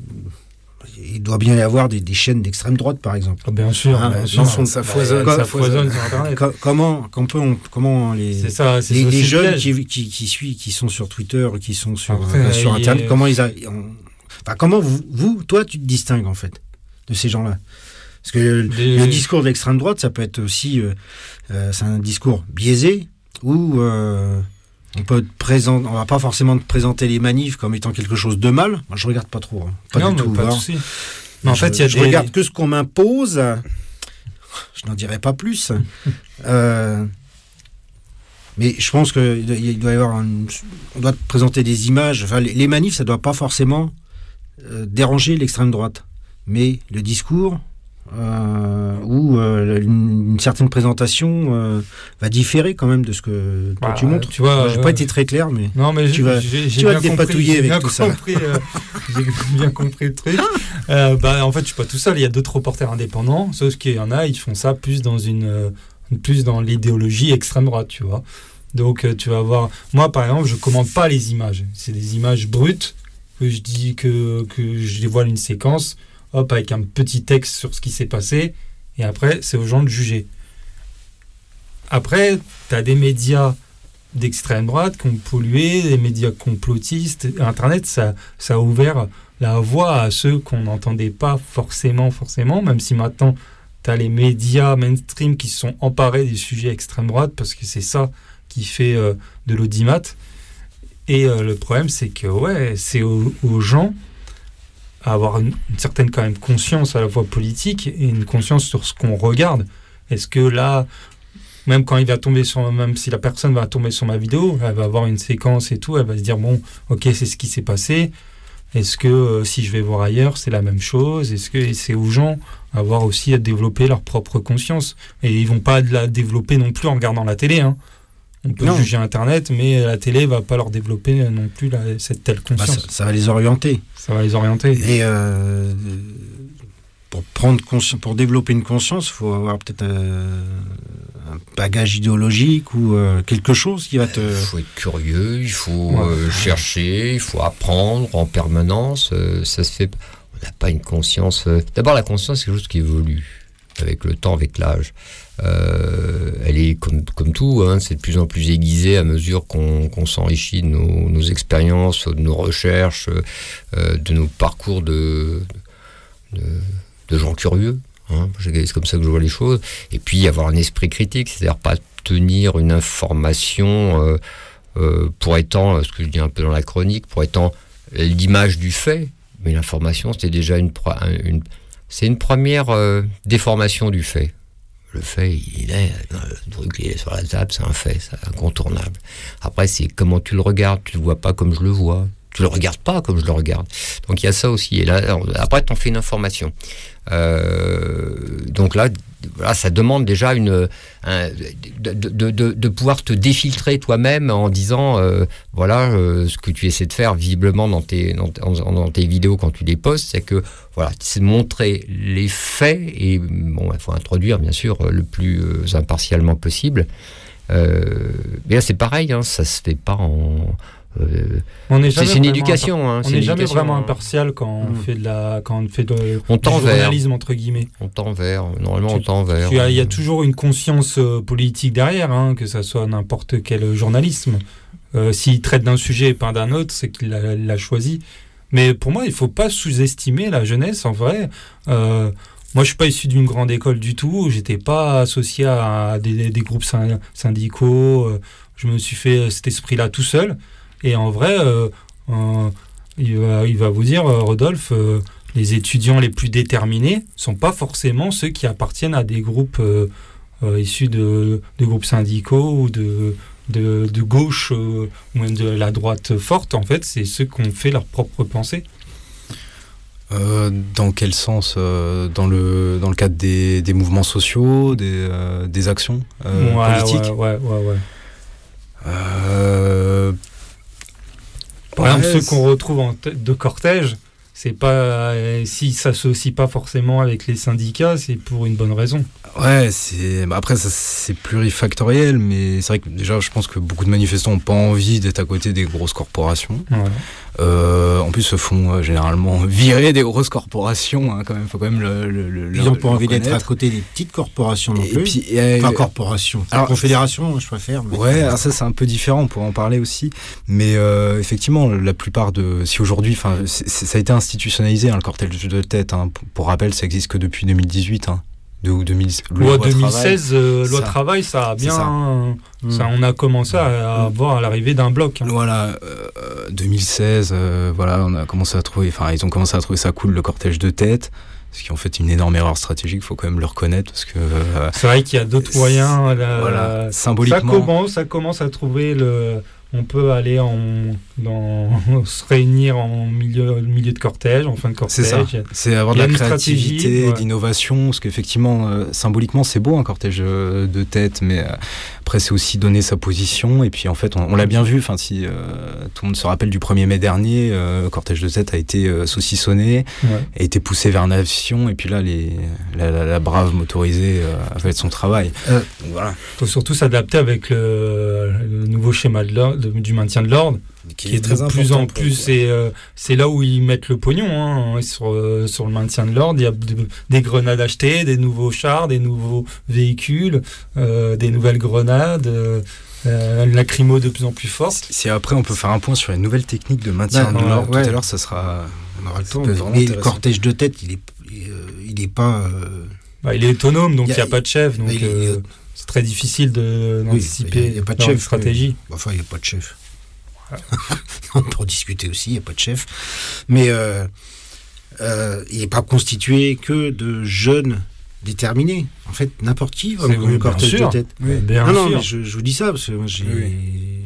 il doit bien y avoir des, des chaînes d'extrême droite, par exemple. Ah, bien sûr, Hein, bien dans sûr. son- ça Bah, foisonne, ça ça foisonne sur Internet. Co- comment, qu'on peut, on- comment les, C'est ça, c'est les, ça, les c'est le jeunes piège. qui, qui, qui suivent, qui sont sur Twitter, qui sont sur, Après, euh, sur il- Internet, comment ils, a- on- enfin, comment vous, vous, toi, tu te distingues en fait de ces gens-là? Parce que le, Des- le discours de l'extrême droite, ça peut être aussi, euh, euh, c'est un discours biaisé où euh, on peut te présenter, on va pas forcément te présenter les manifs comme étant quelque chose de mal. Moi, je regarde pas trop, hein. pas non, du mais tout. pas de hein. souci. Mais en je, fait, il y a je des... regarde que ce qu'on m'impose. Je n'en dirai pas plus. Euh, mais je pense que il doit y avoir un, on doit te présenter des images. Enfin, les, les manifs, ça doit pas forcément euh, déranger l'extrême droite, mais le discours euh, ou euh, une, une certaine présentation euh, va différer quand même de ce que toi Bah, tu montres. tu vois, Moi, j'ai euh, pas été très clair, mais Non, mais tu j'ai- vas, j'ai j'ai tu vas bien te dépatouiller compris, j'ai avec bien tout ça. compris, euh, j'ai bien compris le truc. Euh, bah, en fait, je suis pas tout seul. Il y a d'autres reporters indépendants, sauf qu'il y en a, ils font ça plus dans une, euh, plus dans l'idéologie extrême droite, tu vois. Donc, euh, tu vas voir. Moi, par exemple, je commande pas les images. C'est des images brutes que je dis que que je dévoile une séquence, hop, avec un petit texte sur ce qui s'est passé, et après, c'est aux gens de juger. Après, tu as des médias d'extrême droite qui ont pollué, des médias complotistes. Internet, ça, ça a ouvert la voie à ceux qu'on n'entendait pas forcément, forcément, même si maintenant, tu as les médias mainstream qui se sont emparés des sujets extrême droite, parce que c'est ça qui fait euh, de l'audimat. Et euh, le problème, c'est que ouais, c'est aux, aux gens à avoir une, une certaine quand même conscience à la fois politique et une conscience sur ce qu'on regarde. Est-ce que là, même quand il va tomber sur, même si la personne va tomber sur ma vidéo, elle va avoir une séquence et tout, elle va se dire bon, ok, c'est ce qui s'est passé. Est-ce que euh, si je vais voir ailleurs, c'est la même chose? Est-ce que et c'est aux gens à avoir aussi à développer leur propre conscience? Et ils vont pas la développer non plus en regardant la télé. Hein. on peut Non. juger Internet, mais la télé va pas leur développer non plus la, cette telle Bah, conscience. ça, ça va les orienter. Ça va les orienter. Et euh, pour prendre conscience, pour développer une conscience, il faut avoir peut-être euh, un bagage idéologique ou euh, quelque chose qui va te. Il faut être curieux, il faut Ouais. euh, chercher, il faut apprendre en permanence. euh, ça se fait. On n'a pas une conscience. euh, D'abord, la conscience, c'est quelque chose qui évolue avec le temps, avec l'âge. Euh, elle est comme, comme tout, hein, c'est de plus en plus aiguisé à mesure qu'on qu'on s'enrichit de nos, nos expériences, de nos recherches, euh, de nos parcours de, de, de gens curieux. Hein. C'est comme ça que je vois les choses. Et puis avoir un esprit critique, c'est-à-dire pas tenir une information euh, euh, pour étant, ce que je dis un peu dans la chronique, pour étant l'image du fait. Mais l'information, c'était déjà une, une c'est une première euh, déformation du fait. Le fait, il est, le truc, il est sur la table, c'est un fait, c'est incontournable. Après, c'est comment tu le regardes, tu le vois pas comme je le vois, tu le regardes pas comme je le regarde. Donc il y a ça aussi. Et là, après, t'en fais une information. Euh, donc là, voilà, ça demande déjà une, un, de, de, de, de pouvoir te défiltrer toi-même en disant, euh, voilà, euh, ce que tu essaies de faire visiblement dans tes, dans, dans tes vidéos quand tu les postes, c'est que voilà, c'est de montrer les faits et bon, il faut introduire bien sûr le plus euh, impartialement possible. Euh, mais là, c'est pareil, hein, ça se fait pas en Euh, on est c'est, c'est une éducation. Impar- hein, on n'est jamais vraiment hein. impartial quand on mmh. fait de la, quand on fait de, on du tend journalisme vers. entre guillemets. On tend vers. Normalement, tu, on tend vers. Il y, y a toujours une conscience euh, politique derrière, hein, que ça soit n'importe quel journalisme. Euh, s'il traite d'un sujet et pas d'un autre, c'est qu'il l'a, l'a choisi. Mais pour moi, il faut pas sous-estimer la jeunesse. En vrai, euh, moi, je suis pas issu d'une grande école du tout. J'étais pas associé à des, des groupes syndicaux. Je me suis fait cet esprit-là tout seul. Et en vrai, euh, euh, il, va, il va vous dire, euh, Rodolphe, euh, les étudiants les plus déterminés sont pas forcément ceux qui appartiennent à des groupes euh, euh, issus de, de groupes syndicaux ou de, de, de gauche euh, ou même de la droite forte. En fait, c'est ceux qui ont fait leur propre pensée. Euh, dans quel sens euh, dans, le, dans le cadre des, des mouvements sociaux, des, euh, des actions euh, ouais, politiques ouais, ouais, ouais, ouais. Euh... Par ouais, exemple, ceux qu'on retrouve en tête de cortège, c'est pas, euh, s'ils s'associent pas forcément avec les syndicats, c'est pour une bonne raison. Ouais, c'est, bah après, ça, c'est plurifactoriel, mais c'est vrai que déjà, je pense que beaucoup de manifestants n'ont pas envie d'être à côté des grosses corporations. Ouais. Euh, en plus, se font euh, généralement virer des grosses corporations, hein, quand même, faut quand même le. le, le Ils n'ont pas envie d'être à côté des petites corporations non et plus. Puis, euh, enfin, corporations. Alors, confédération, je préfère. Mais... Ouais, alors ça, c'est un peu différent, on pourrait en parler aussi. Mais euh, effectivement, la plupart de. Si aujourd'hui, enfin, ça a été institutionnalisé, hein, le cortège de tête, hein, pour, pour rappel, ça existe que depuis deux mille dix-huit, hein. De, ou deux mille, loi deux mille seize, euh, loi ça, travail, ça a bien. Ça. Hein, ça, on a commencé à, à voir à l'arrivée d'un bloc. Hein. Voilà, euh, deux mille seize, euh, voilà, on a commencé à trouver, enfin, ils ont commencé à trouver ça cool, le cortège de tête. Ce qui en fait une énorme erreur stratégique, il faut quand même le reconnaître parce que. Euh, c'est vrai qu'il y a d'autres moyens. La, voilà, symboliquement. Ça commence, ça commence à trouver le. On peut aller en, dans, se réunir en milieu, milieu de cortège, en fin de cortège. C'est ça. C'est avoir de la créativité, ouais. d'innovation, parce qu'effectivement, euh, symboliquement, c'est beau un cortège euh, de tête, mais euh, après, c'est aussi donner sa position. Et puis, en fait, on, on l'a bien vu. Enfin, si euh, tout le monde se rappelle du premier mai dernier, euh, le cortège de tête a été euh, saucissonné, ouais. a été poussé vers Nation. Et puis là, les, la, la, la brave motorisée euh, a fait son travail. Euh, Donc, voilà. Il faut surtout s'adapter avec le, le nouveau schéma de l'ordre. De, du maintien de l'ordre qui, qui est, est très de plus en plus c'est, euh, c'est là où ils mettent le pognon hein, sur, euh, sur le maintien de l'ordre. Il y a de, des grenades achetées, des nouveaux chars, des nouveaux véhicules, euh, des nouvelles grenades, euh, euh, lacrymo de plus en plus forte. Si après on peut faire un point sur les nouvelles techniques de maintien ouais, de l'ordre ouais. tout à l'heure, ça sera on aura le temps. Mais le cortège de tête il est il est pas euh... bah, il est autonome donc il n'y a, a pas de chef donc euh, c'est très difficile de, d'anticiper. Il n'y a, a pas de chef. Stratégie. Mais, enfin, il n'y a pas de chef. On peut discuter aussi, il n'y a pas de chef. Mais euh, euh, il n'est pas constitué que de jeunes déterminés. En fait, n'importe qui va dans le cortège de tête. Oui, bien non, sûr. non, mais je, je vous dis ça parce que moi, j'ai. Oui.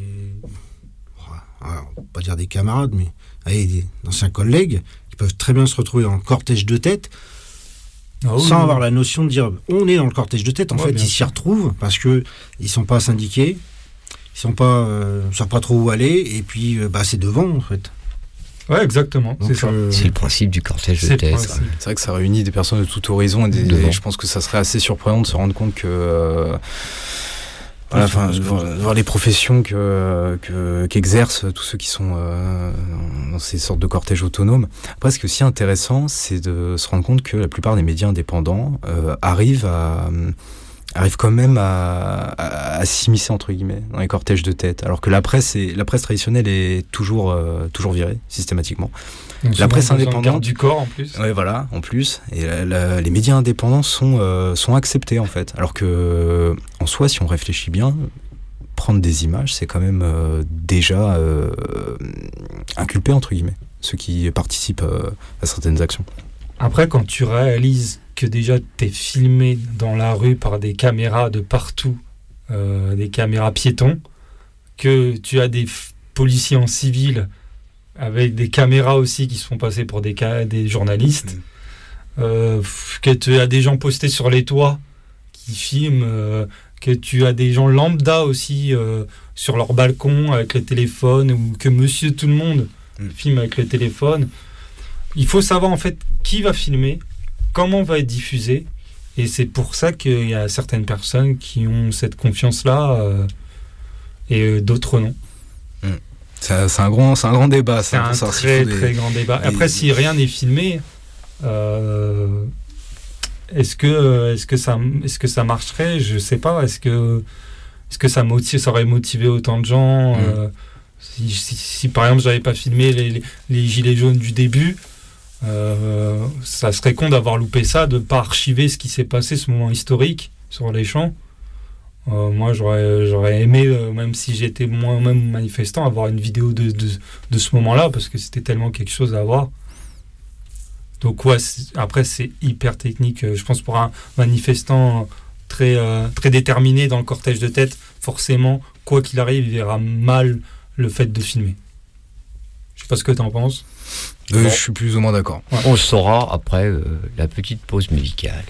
Alors, on va pas dire des camarades, mais allez, des anciens collègues qui peuvent très bien se retrouver dans le cortège de tête. Ah oui, sans oui. avoir la notion de dire on est dans le cortège de tête, en ouais, fait ils s'y retrouvent parce qu'ils ne sont pas syndiqués, Ils sont pas, euh, savent pas trop où aller, et puis euh, bah, c'est devant en fait. Ouais, exactement, Donc, c'est ça. euh, C'est le principe du cortège de C'est le tête. principe. C'est vrai que ça réunit des personnes de tout horizon et, des, Devant. et je pense que ça serait assez surprenant de se rendre compte que euh, voilà, enfin, voir, voir les professions que, que, qu'exercent tous ceux qui sont euh, dans ces sortes de cortèges autonomes. Après, ce qui est aussi intéressant, c'est de se rendre compte que la plupart des médias indépendants euh, arrivent à arrive quand même à, à, à s'immiscer entre guillemets dans les cortèges de tête, alors que la presse est, la presse traditionnelle est toujours euh, toujours virée systématiquement. Donc, La presse souvent, besoin de indépendante garde du corps en plus. Ouais, voilà, en plus, et la, la, les médias indépendants sont euh, sont acceptés en fait, alors que en soi, si on réfléchit bien, prendre des images, c'est quand même euh, déjà euh, inculpé entre guillemets ceux qui participent euh, à certaines actions. Après, quand tu réalises que déjà t'es filmé dans la rue par des caméras de partout, euh, des caméras piétons, que tu as des f- policiers en civil avec des caméras aussi qui se font passer pour des, ca- des journalistes, mmh. euh, f- que tu as des gens postés sur les toits qui filment, euh, que tu as des gens lambda aussi euh, sur leur balcon avec le téléphone, ou que monsieur tout le monde mmh. filme avec le téléphone. Il faut savoir en fait qui va filmer, comment va être diffusé, et c'est pour ça qu'il y a certaines personnes qui ont cette confiance-là euh, et euh, d'autres non. Mmh. C'est, c'est, un grand, c'est un grand débat. C'est un très très des... grand débat. Et après, si rien n'est filmé, euh, est-ce que est-ce que ça est-ce que ça marcherait? Je sais pas. Est-ce que est-ce que ça motive, ça aurait motivé autant de gens? Mmh. euh, si, si, si par exemple j'avais pas filmé les, les, les gilets jaunes du début. Euh, ça serait con d'avoir loupé ça, de ne pas archiver ce qui s'est passé, ce moment historique sur les champs. Euh, moi, j'aurais, j'aurais aimé, euh, même si j'étais moi-même manifestant, avoir une vidéo de, de, de ce moment-là, parce que c'était tellement quelque chose à voir. Donc ouais, c'est, après, c'est hyper technique. Je pense pour un manifestant très, euh, très déterminé dans le cortège de tête, forcément, quoi qu'il arrive, il verra mal le fait de filmer. Je sais pas ce que tu en penses. Euh, bon. Je suis plus ou moins d'accord. Ouais. On le saura après euh, la petite pause musicale.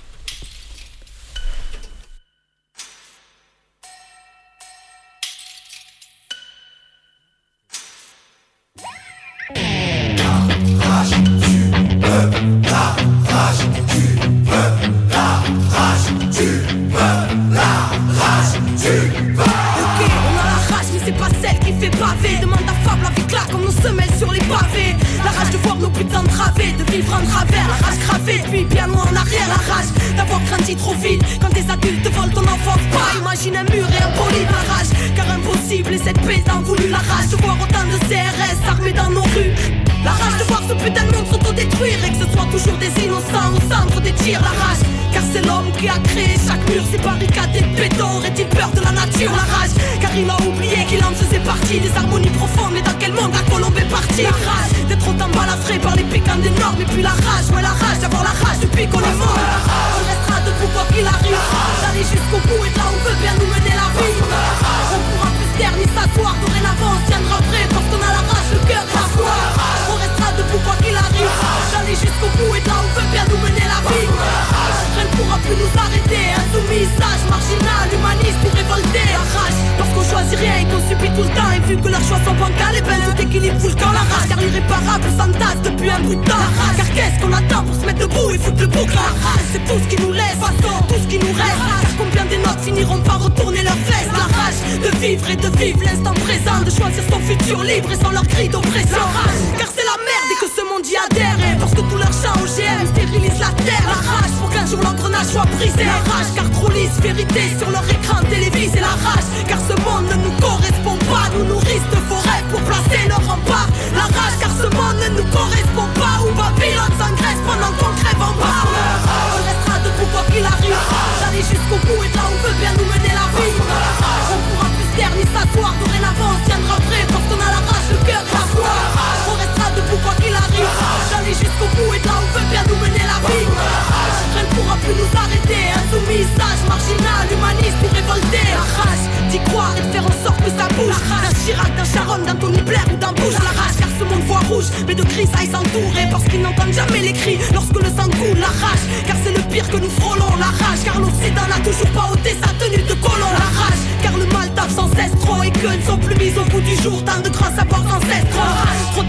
La rage du peuple, la rage du peuple, la rage du peuple, la rage du peuple. Ok, on a la rage, mais c'est pas celle qui fait baver. Demande à Fable avec là comme nos semelles sur les pavés. La rage de voir nos putains entravés, de vivre en travers, la rage gravée, puis bien loin en arrière, la rage d'avoir grandi trop vite. Quand des adultes volent ton enfance, pas imagine un mur et un poli de la rage. Car impossible et cette paix t'en voulu. La rage de voir autant de C R S armés dans nos rues. La rage de voir ce putain de monde s'autodétruire et que ce soit toujours des innocents au centre des tirs. La rage, car c'est l'homme qui a créé chaque mur, ces barricades et béton. Aurait-il peur de la nature? La rage, car il a oublié qu'il en faisait partie des harmonies profondes. Mais dans quel monde la colombe est partie? La rage d'être autant balafré par les piquants des normes. Et puis la rage, ouais la rage d'avoir la rage depuis qu'on est mort. On restera debout quoi qu'il arrive, d'aller jusqu'au bout et de là on veut bien nous mener la vie. On pourra plus se taire ni s'asseoir, dorénavant on se tiendra prêt parce qu'on a la rage, le cœur à soi. On restera debout quoi qu'il arrive, d'aller jusqu'au bout et de là on veut bien nous mener la vie. Rien ne pourra plus nous arrêter, insoumis, sage, marginal, humaniste ou révolté. La rage, parce qu'on choisit rien et qu'on subit tout le temps. Et vu que leurs choix sont bancals, et ben tout équilibre fout le camp. La rage, car l'irréparable s'entasse depuis un bout de temps. La rage, car qu'est-ce qu'on attend pour se mettre debout et foutre le boucle? La rage, c'est tout ce qui nous laisse, façon, tout ce qui nous reste. Car combien des nôtres finiront par retourner leurs fesses? La rage, de vivre et de vivre l'instant présent, de choisir son futur libre et sans leur cri d'oppression. La rage, car c'est la merde et que ce monde y adhère. Et parce que tout leur chant O G M stérilise la terre. La rage, pour qu'un jour l'engrenage soit brisé. La rage, car trop lisse vérité sur leur écran télévisé. La rage, car ce monde ne nous correspond pas. Nous nourrissent de forêts pour placer leur rempart. La rage, car ce monde ne nous correspond pas. Où Babylone s'engraisse pendant qu'on crève en bas. On restera debout quoi qu'il arrive, d'aller jusqu'au bout et de là on veut bien nous mener la vie. On pourra plus se taire ni s'asseoir, dorénavant on se tiendra prêt parce qu'on a la rage, le cœur à soi. On restera debout quoi qu'il arrive, d'aller jusqu'au bout et de là on veut bien nous mener la vie. Rien ne pourra plus nous arrêter, insoumis, sage, marginal, humaniste ou révolté. La rage, d'y croire et de faire en sorte que ça bouge. D'un Chirac, d'un Sharon, d'un Tony Blair ou d'un Bush. La rage, car ce monde voit rouge, mais de cris ça ils s'entourer parce qu'ils n'entendent jamais les cris lorsque le sang coule. La rage, car c'est le pire que nous frôlons. La rage, car l'Occident n'a toujours pas ôté sa tenue de colon. La rage, car le mal tape sans cesse trop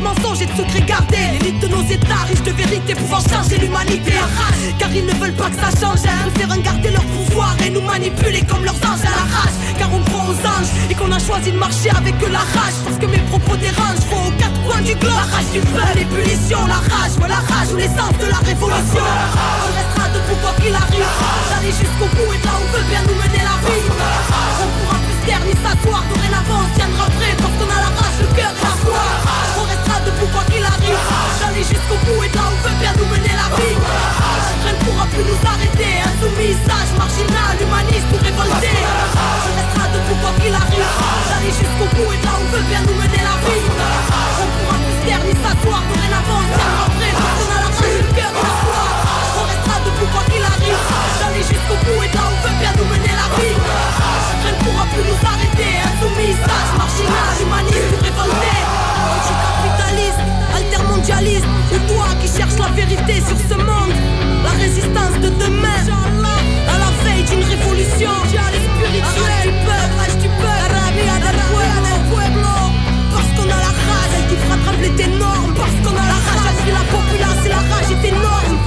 mensonges et de secrets gardés. L'élite de nos états, riches de vérité, pouvant changer l'humanité. Car ils ne veulent pas que ça change. Ils préfèrent garder leur pouvoir et nous manipuler comme leurs anges à la rage. Car on croit aux anges et qu'on a choisi de marcher avec eux la rage. Parce que mes propos dérangent, faut aux quatre coins du globe. La rage du peuple, les punitions, la rage, ouais la rage ou l'essence de la révolution. On restera debout quoi qu'il arrive. D'aller jusqu'au bout et de là où veut bien nous mener la vie. On pourra plus se taire ni s'asseoir. Dorénavant on tiendra prêt parce qu'on a la rage, le cœur et la foi. On restera debout quoi qu'il arrive. D'aller jusqu'au bout et de là où veut bien nous mener la vie. Rien ne pourra plus nous arrêter. Insoumis, sage, marginal, humaniste ou révolté. On restera debout quoi qu'il arrive. D'aller jusqu'au bout et de là où veut bien nous mener la vie. On pourra plus se taire ni s'asseoir. Dorénavant on tiendra prêt parce qu'on a la rage, le cœur et la foi. On restera debout quoi qu'il arrive. D'aller jusqu'au bout et de là où veut bien nous mener la vie. Rien ne pourra plus nous arrêter. Insoumis, sage, marginal, humaniste ou révolté. Anticapitaliste, altermondialiste, ou toi qui cherches la vérité sur ce monde. La résistance de demain, à la veille d'une révolution spirituelle du peuple, rage du peuple, del pueblo. Parce qu'on a la rage, elle qui fera trembler tes normes. Parce qu'on a la rage, elle crie la populace et la rage est énorme.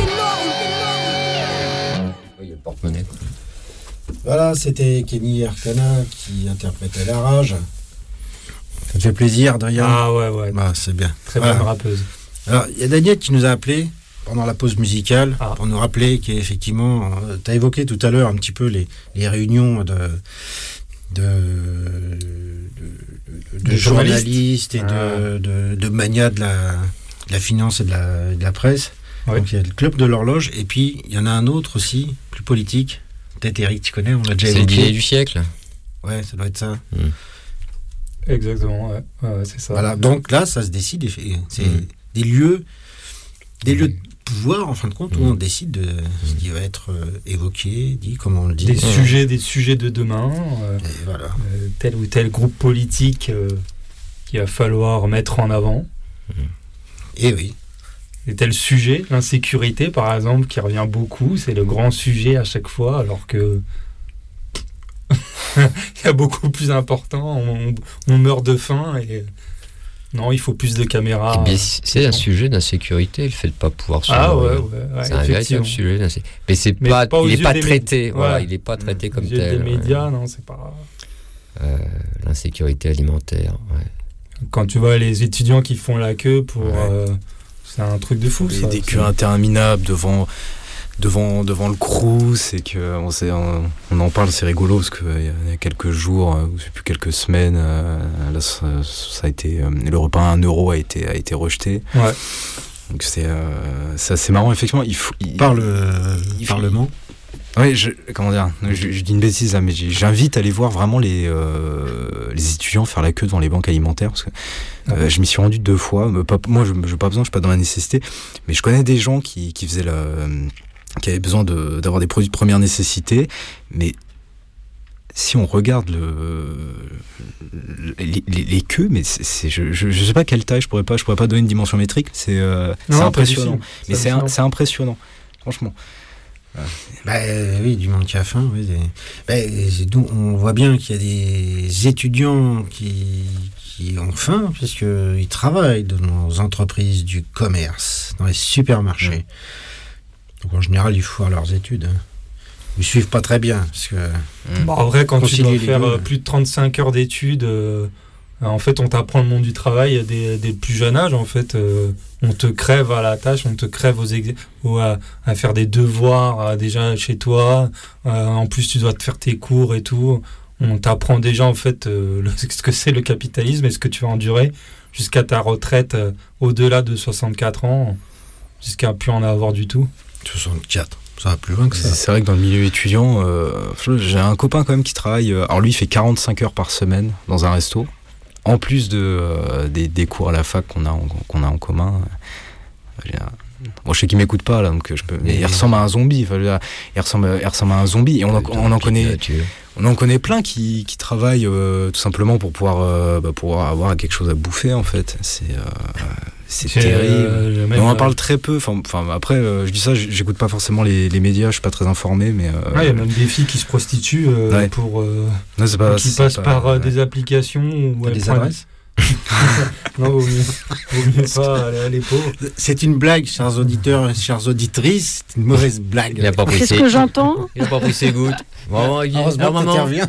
Il y a le porte-monnaie. Voilà, c'était Kenny Arcana qui interprétait La Rage. Ça te fait plaisir, Adrien? Ah ouais, ouais. Bah, c'est bien. Très voilà. bonne rappeuse. Alors, il y a Daniel qui nous a appelé pendant la pause musicale ah. pour nous rappeler qu'effectivement, euh, tu as évoqué tout à l'heure un petit peu les, les réunions de, de, de, de, de journalistes et ah. de, de, de manias de la, de la finance et de la, de la presse. Ouais. Donc, il y a le Club de l'Horloge et puis il y en a un autre aussi, plus politique. Peut-être Eric, tu connais, on l'a déjà évoqué. C'est le dîner du siècle. Ouais, ça doit être ça. Mmh. Exactement, ouais. Ouais, c'est ça. Voilà, donc là, ça se décide. C'est mmh. des lieux, des mmh. lieux de pouvoir, en fin de compte, mmh. où on décide de ce qui va être euh, évoqué, dit, comme on le dit. Des mmh. sujets, des sujets de demain. Euh, Et voilà. Euh, tel ou tel groupe politique euh, qu'il va falloir mettre en avant. Mmh. Et oui. Et tel sujet, l'insécurité par exemple, qui revient beaucoup, c'est le grand sujet à chaque fois, alors que il y a beaucoup plus important, on, on meurt de faim et non, il faut plus de caméras. Eh bien, c'est un sujet d'insécurité, le fait de ne pas pouvoir se ah, ouais, ouais, ouais, c'est un véritable sujet d'insécurité. Mais, c'est Mais pas, pas il n'est pas traité, des... voilà, ouais. il n'est pas traité comme tel. Aux yeux des médias, ouais. non, c'est pas... Euh, l'insécurité alimentaire, ouais. Quand tu vois les étudiants qui font la queue pour... Ouais. Euh, c'est un truc de fou, et ça. Des queues interminables devant, devant, devant le Crous, et que on, sait, on, on en parle, c'est rigolo, parce qu'il y a quelques jours, ou je sais plus, quelques semaines, euh, là, ça, ça a été, euh, le repas à un euro a été, a été rejeté. Ouais. Donc c'est, euh, c'est assez marrant, effectivement. Il faut, il, Par le il, Parlement Oui, je, comment dire, je, je dis une bêtise là, mais j'invite à aller voir vraiment les, euh, les étudiants faire la queue devant les banques alimentaires, parce que euh, je m'y suis rendu deux fois. Pas, moi, je n'ai pas besoin, je suis pas dans la nécessité, mais je connais des gens qui, qui faisaient la, qui avaient besoin de, d'avoir des produits de première nécessité, mais si on regarde le, les, les, les queues, mais c'est, c'est, je, je, je sais pas quelle taille, je pourrais pas, je pourrais pas donner une dimension métrique, c'est, euh, non, c'est impressionnant, mais c'est, un, c'est impressionnant, franchement. Bah, euh, oui, du monde qui a faim. Oui, bah, on voit bien qu'il y a des étudiants qui, qui ont faim, puisqu'ils travaillent dans nos entreprises du commerce, dans les supermarchés. Mmh. Donc en général, ils font leurs études. Hein. Ils ne suivent pas très bien. Parce que, mmh. bah, en vrai, quand tu dois faire euh, plus de trente-cinq heures d'études, euh, en fait, on t'apprend le monde du travail dès, dès le plus jeune âge. En fait, euh, on te crève à la tâche, on te crève aux ex- aux, à, à faire des devoirs à, déjà chez toi. Euh, en plus, tu dois te faire tes cours et tout. On t'apprend déjà en fait euh, le, ce que c'est le capitalisme et ce que tu vas endurer jusqu'à ta retraite euh, au-delà de soixante-quatre ans, jusqu'à plus en avoir du tout. soixante-quatre, ça va plus loin que ça. C'est, c'est vrai que dans le milieu étudiant, euh, j'ai un copain quand même qui travaille. Euh, alors lui, il fait quarante-cinq heures par semaine dans un resto. En plus de, euh, des, des cours à la fac qu'on a en, qu'on a en commun, euh, bon, je sais qu'il m'écoute pas là, donc je peux. Mais il ressemble à un zombie. Enfin, là, il ressemble, il ressemble à un zombie. Et on en, on en connaît, on en connaît plein qui, qui travaillent euh, tout simplement pour pouvoir, euh, bah, pouvoir avoir quelque chose à bouffer en fait. C'est, euh, c'est J'ai, terrible. Euh, même, on en parle très peu. Enfin, enfin après, euh, je dis ça, j'écoute pas forcément les, les médias, je suis pas très informé, mais. Il euh, ouais, y a même des filles qui se prostituent euh, ouais. pour. Euh, non, c'est pas, qui c'est passent pas, par ouais. des applications ou des adresses. Non, vaut mieux, vaut mieux pas aller à l'épaule. C'est une blague, chers auditeurs, chères auditrices. C'est une mauvaise blague. Il n'a pas pris C'est ce ses... que j'entends. Il n'a pas pris ses gouttes. Vraiment, il... Heureusement Alors, que maman. t'interviens.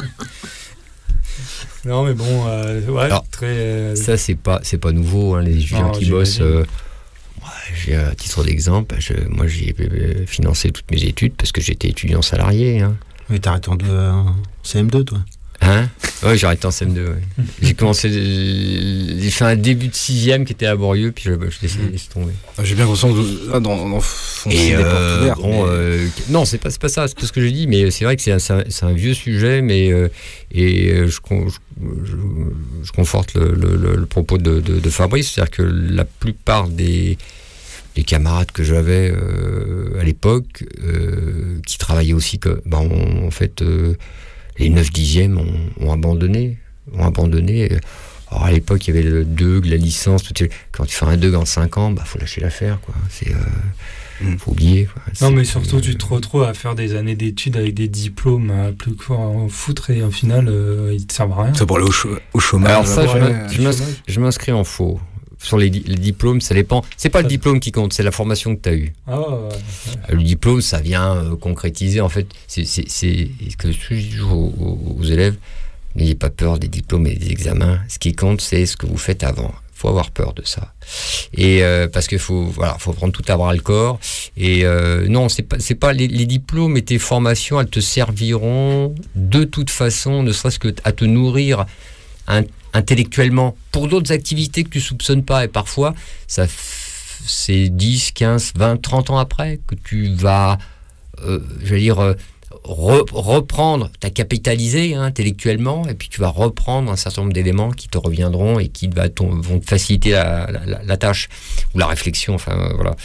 Non, mais bon, euh, ouais, Alors, très. Euh... Ça, c'est pas, c'est pas nouveau. Hein, les étudiants Non, qui j'imagine. bossent. Euh, moi, j'ai, à titre d'exemple, je, moi, j'ai euh, financé toutes mes études parce que j'étais étudiant salarié. Hein. Oui, t'as arrêté en, deux, en C M deux, toi. Hein ouais, j'ai arrêté en C M deux. Ouais. J'ai commencé, j'ai fait un début de sixième qui était laborieux, puis je, je laissé, laissé tomber. J'ai bien conscience que ah, dans, dans foncer Et des euh, portes ouvertes. bon, mais- euh, non, c'est pas, c'est pas ça, c'est pas ce que je dis, mais c'est vrai que c'est un, c'est un, c'est un vieux sujet, mais euh, et euh, je, con- je, je, je conforte le, le, le, le propos de, de, de Fabrice, c'est-à-dire que la plupart des des camarades que j'avais euh, à l'époque, euh, qui travaillaient aussi, que, ben, on- en fait, euh, les neuf dixièmes ont, ont abandonné, ont abandonné. Alors à l'époque, il y avait le D E G, la licence, tout, quand tu fais un D E G en cinq ans, bah faut lâcher l'affaire, quoi. C'est, euh, faut oublier, quoi. Non, C'est- mais surtout, tu te retrouves à faire des années d'études avec des diplômes à plus qu'en foutre et au final, euh, ils te servent à rien. Ça pour aller au, chau- au chômage. Alors ça, je ouais, m'in- je ouais. m'inscris- je m'inscris en faux. Sur les, di- les diplômes, ça dépend. C'est pas le diplôme qui compte, c'est la formation que tu as eue. Ah, ouais, ouais. Le diplôme, ça vient euh, concrétiser. En fait, c'est c'est- c'est ce que je dis toujours aux, aux- aux élèves. N'ayez pas peur des diplômes et des examens. Ce qui compte, c'est ce que vous faites avant. Il faut avoir peur de ça. Et euh, parce qu'il faut, voilà, faut prendre tout à bras le corps. Et euh, non, c'est pas, c'est pas les, les diplômes et tes formations, elles te serviront de toute façon, ne serait-ce que à te nourrir in- intellectuellement pour d'autres activités que tu soupçonnes pas. Et parfois, ça, f- c'est dix, quinze, vingt, trente ans après que tu vas, euh, je vais dire, euh, re- reprendre, t'as capitalisé hein, intellectuellement, et puis tu vas reprendre un certain nombre d'éléments qui te reviendront et qui va ton- vont te faciliter la, la- la- la tâche ou la réflexion. Enfin, euh, voilà.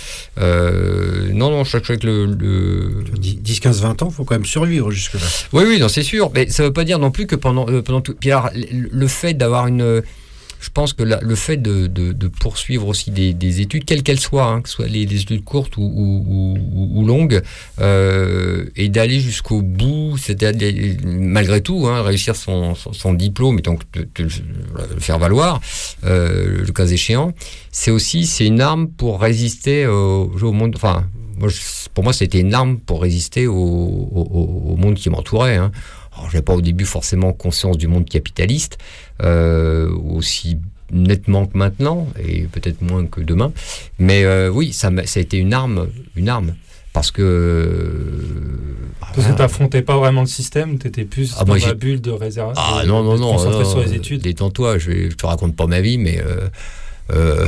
Euh, non, non, je crois que le, le... dix, quinze, vingt ans, il faut quand même survivre jusque-là. Oui, oui, non, c'est sûr. Mais ça ne veut pas dire non plus que pendant, euh, pendant tout. Puis alors, le, le fait d'avoir une. Je pense que la- le fait de, de, de poursuivre aussi des, des études, quelles qu'elles soient, hein, que ce soit les, les études courtes ou, ou, ou, ou longues, euh, et d'aller jusqu'au bout, c'est-à-dire malgré tout, hein, réussir son, son, son diplôme et donc te, te le faire valoir, euh, le cas échéant, c'est aussi c'est une arme pour résister au, au monde. Enfin, moi, je- pour moi, c'était une arme pour résister au, au, au monde qui m'entourait. Hein. Alors, je n'avais pas au début forcément conscience du monde capitaliste, euh, aussi nettement que maintenant, et peut-être moins que demain. Mais euh, oui, ça, m'a- ça a été une arme, une arme. Parce que... bah, Parce que voilà. t'affrontais pas vraiment le système, t'étais plus Ah, dans moi, la j'ai- bulle de réserve. Ah de- non, non, de te non. concentrer non, sur les études. Détends-toi, je, vais- je te raconte pas ma vie, mais euh, euh,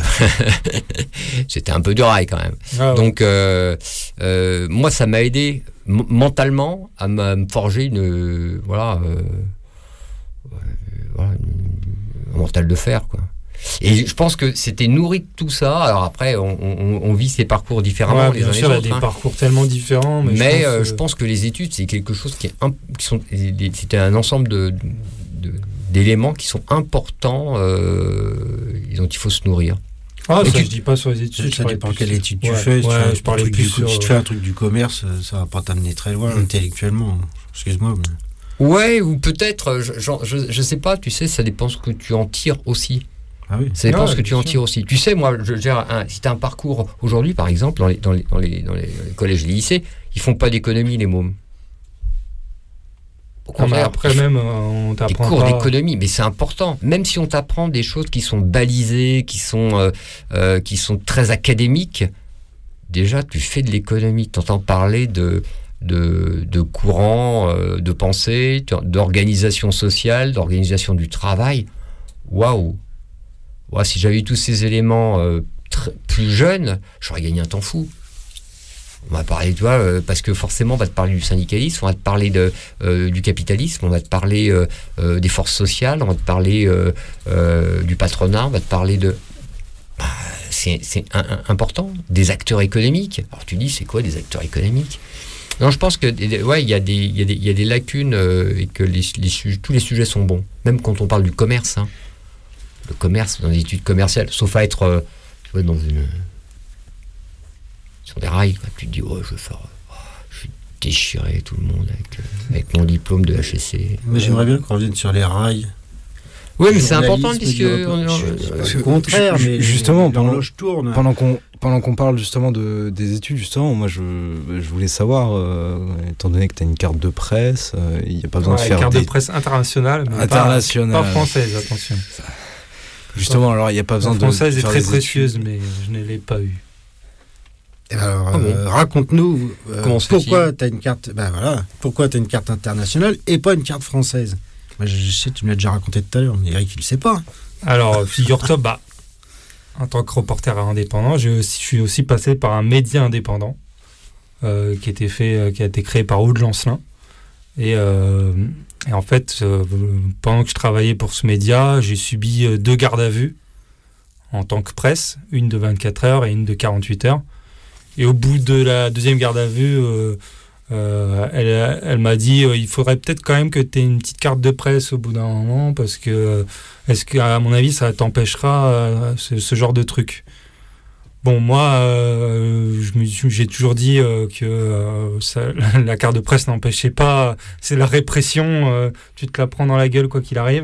c'était un peu du rail quand même. Ah ouais. Donc, euh, euh, moi, ça m'a aidé m- mentalement à m- à me forger une, voilà, euh, euh, voilà, une- un mental de fer, quoi. Et je pense que c'était nourri de tout ça. Alors après, on, on- on vit ses parcours différemment Ouais, les bien uns sûr, il y les a autres. des hein. parcours tellement différents. Mais, Mais je, pense, euh, euh, je pense que les études, c'est quelque chose qui est imp- qui sont des- des- c'était un ensemble de, de- d'éléments qui sont importants euh, et dont il faut se nourrir. Ah, Mais ça, tu- je dis pas sur les études. je Ça parlais dépend plus quelle sur- étude tu ouais, fais. Si tu ouais, fais un je parlais truc plus du, sur. si tu fais un truc du commerce, ça va pas t'amener très loin intellectuellement. Excuse-moi. mais- Ouais, ou peut-être, je, je, je, je sais pas, tu sais, ça dépend ce que tu en tires aussi. Ah oui. Ça dépend Ouais, ce que tu bien en sûr. tires aussi. Tu sais, moi, je gère un, si tu as un parcours aujourd'hui, par exemple, dans les, dans les, dans les, dans les collèges et les lycées, ils font pas d'économie, les mômes. Au Non, mais contraire, après, ils font même, euh, on des t'apprend cours pas. d'économie, mais c'est important. Même si on t'apprend des choses qui sont balisées, qui sont, euh, euh, qui sont très académiques, déjà, tu fais de l'économie. Tu entends parler de, de, de courants euh, de pensée, d'organisation sociale, d'organisation du travail. Waouh! Ouais, si j'avais eu tous ces éléments euh, tr- plus jeunes, j'aurais gagné un temps fou. On va parler, tu vois, euh, parce que forcément, on va te parler du syndicalisme, on va te parler de, euh, du capitalisme, on va te parler euh, euh, des forces sociales, on va te parler euh, euh, du patronat, on va te parler de... Bah, c'est c'est un- un- important, des acteurs économiques. Alors tu dis, c'est quoi des acteurs économiques? Non, je pense que ouais, il y a des, il y a des, il y a des lacunes euh, et que les, les sujets, tous les sujets sont bons. Même quand on parle du commerce, hein. Le commerce, dans les études commerciales, sauf à être, euh, tu vois, dans une sur des rails, quoi. Tu te dis, oh, je vais faire, oh, je vais déchirer tout le monde avec, euh, avec mon diplôme de H E C. Mais j'aimerais bien qu'on revienne sur les rails. Oui, mais c'est important puisque on, c'est le contraire, mais justement pendant l'horloge tourne. Pendant qu'on pendant qu'on parle justement de des études, justement, moi je je voulais savoir, euh, étant donné que tu as une carte de presse, il euh, n'y a pas besoin ouais, de faire une carte des... de presse internationale, mais internationale, pas, pas française, attention. Justement, alors il n'y a pas besoin la de française est faire très des précieuse, études. mais je ne l'ai pas eue. Alors, Ah bon euh, raconte-nous euh, Comment se pourquoi tu as une carte, ben voilà, pourquoi tu as une carte internationale et pas une carte française. Moi, je, je sais, tu me l'as déjà raconté tout à l'heure, mais Eric, il ne sait pas. Alors, figure-toi, bah, en tant que reporter indépendant, je, aussi, je suis aussi passé par un média indépendant euh, qui, était fait, euh, qui a été créé par Aude Lancelin. Et, euh, et en fait, euh, pendant que je travaillais pour ce média, j'ai subi euh, deux gardes à vue en tant que presse, une de vingt-quatre heures et une de quarante-huit heures. Et au bout de la deuxième garde à vue, euh, euh, elle, elle m'a dit euh, il faudrait peut-être quand même que tu aies une petite carte de presse au bout d'un moment, parce que, est-ce qu'à mon avis, ça t'empêchera euh, ce, ce genre de truc. Bon, moi, euh, je me, j'ai toujours dit euh, que euh, ça, la, la carte de presse n'empêchait pas, c'est la répression, euh, tu te la prends dans la gueule quoi qu'il arrive.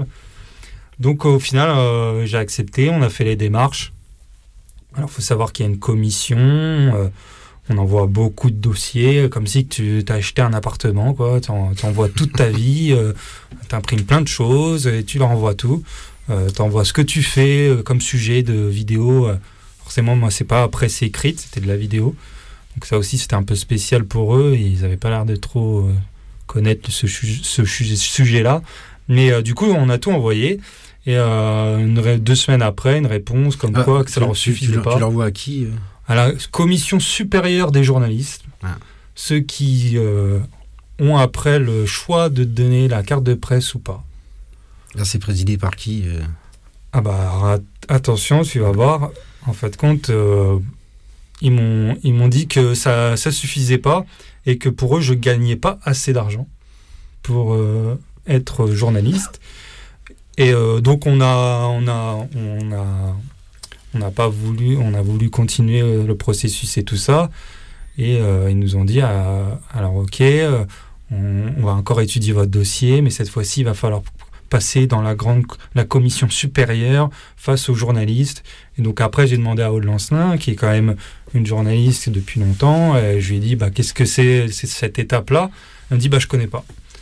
Donc au final, euh, j'ai accepté, on a fait les démarches. Alors, il faut savoir qu'il y a une commission, euh, on envoie beaucoup de dossiers, comme si tu as acheté un appartement, quoi. Tu envoies toute ta vie, euh, tu imprimes plein de choses et tu leur envoies tout. Euh, tu envoies ce que tu fais euh, comme sujet de vidéo. Euh, forcément, moi, c'est pas presse écrite, c'était de la vidéo. Donc ça aussi, c'était un peu spécial pour eux et ils n'avaient pas l'air de trop euh, connaître ce, ce sujet-là. Mais euh, du coup, on a tout envoyé. Et euh, une, deux semaines après, une réponse comme ah, quoi que ça leur suffisait tu, pas. Tu l'envoies à qui euh À la commission supérieure des journalistes. Ah. Ceux qui euh, ont après le choix de donner la carte de presse ou pas. Là, c'est présidé par qui euh Ah bah attention, tu vas voir. En fait, compte, euh, ils m'ont ils m'ont dit que ça ça suffisait pas et que pour eux, je gagnais pas assez d'argent pour euh, être journaliste. Et euh, donc on a on a on a on n'a pas voulu on a voulu continuer le processus et tout ça et euh, ils nous ont dit ah, alors ok euh, on, on va encore étudier votre dossier mais cette fois-ci il va falloir passer dans la grande la commission supérieure face aux journalistes. Et donc après j'ai demandé à Aude Lancelin qui est quand même une journaliste depuis longtemps et je lui ai dit bah qu'est-ce que c'est, c'est cette étape là. Elle me dit bah je connais pas.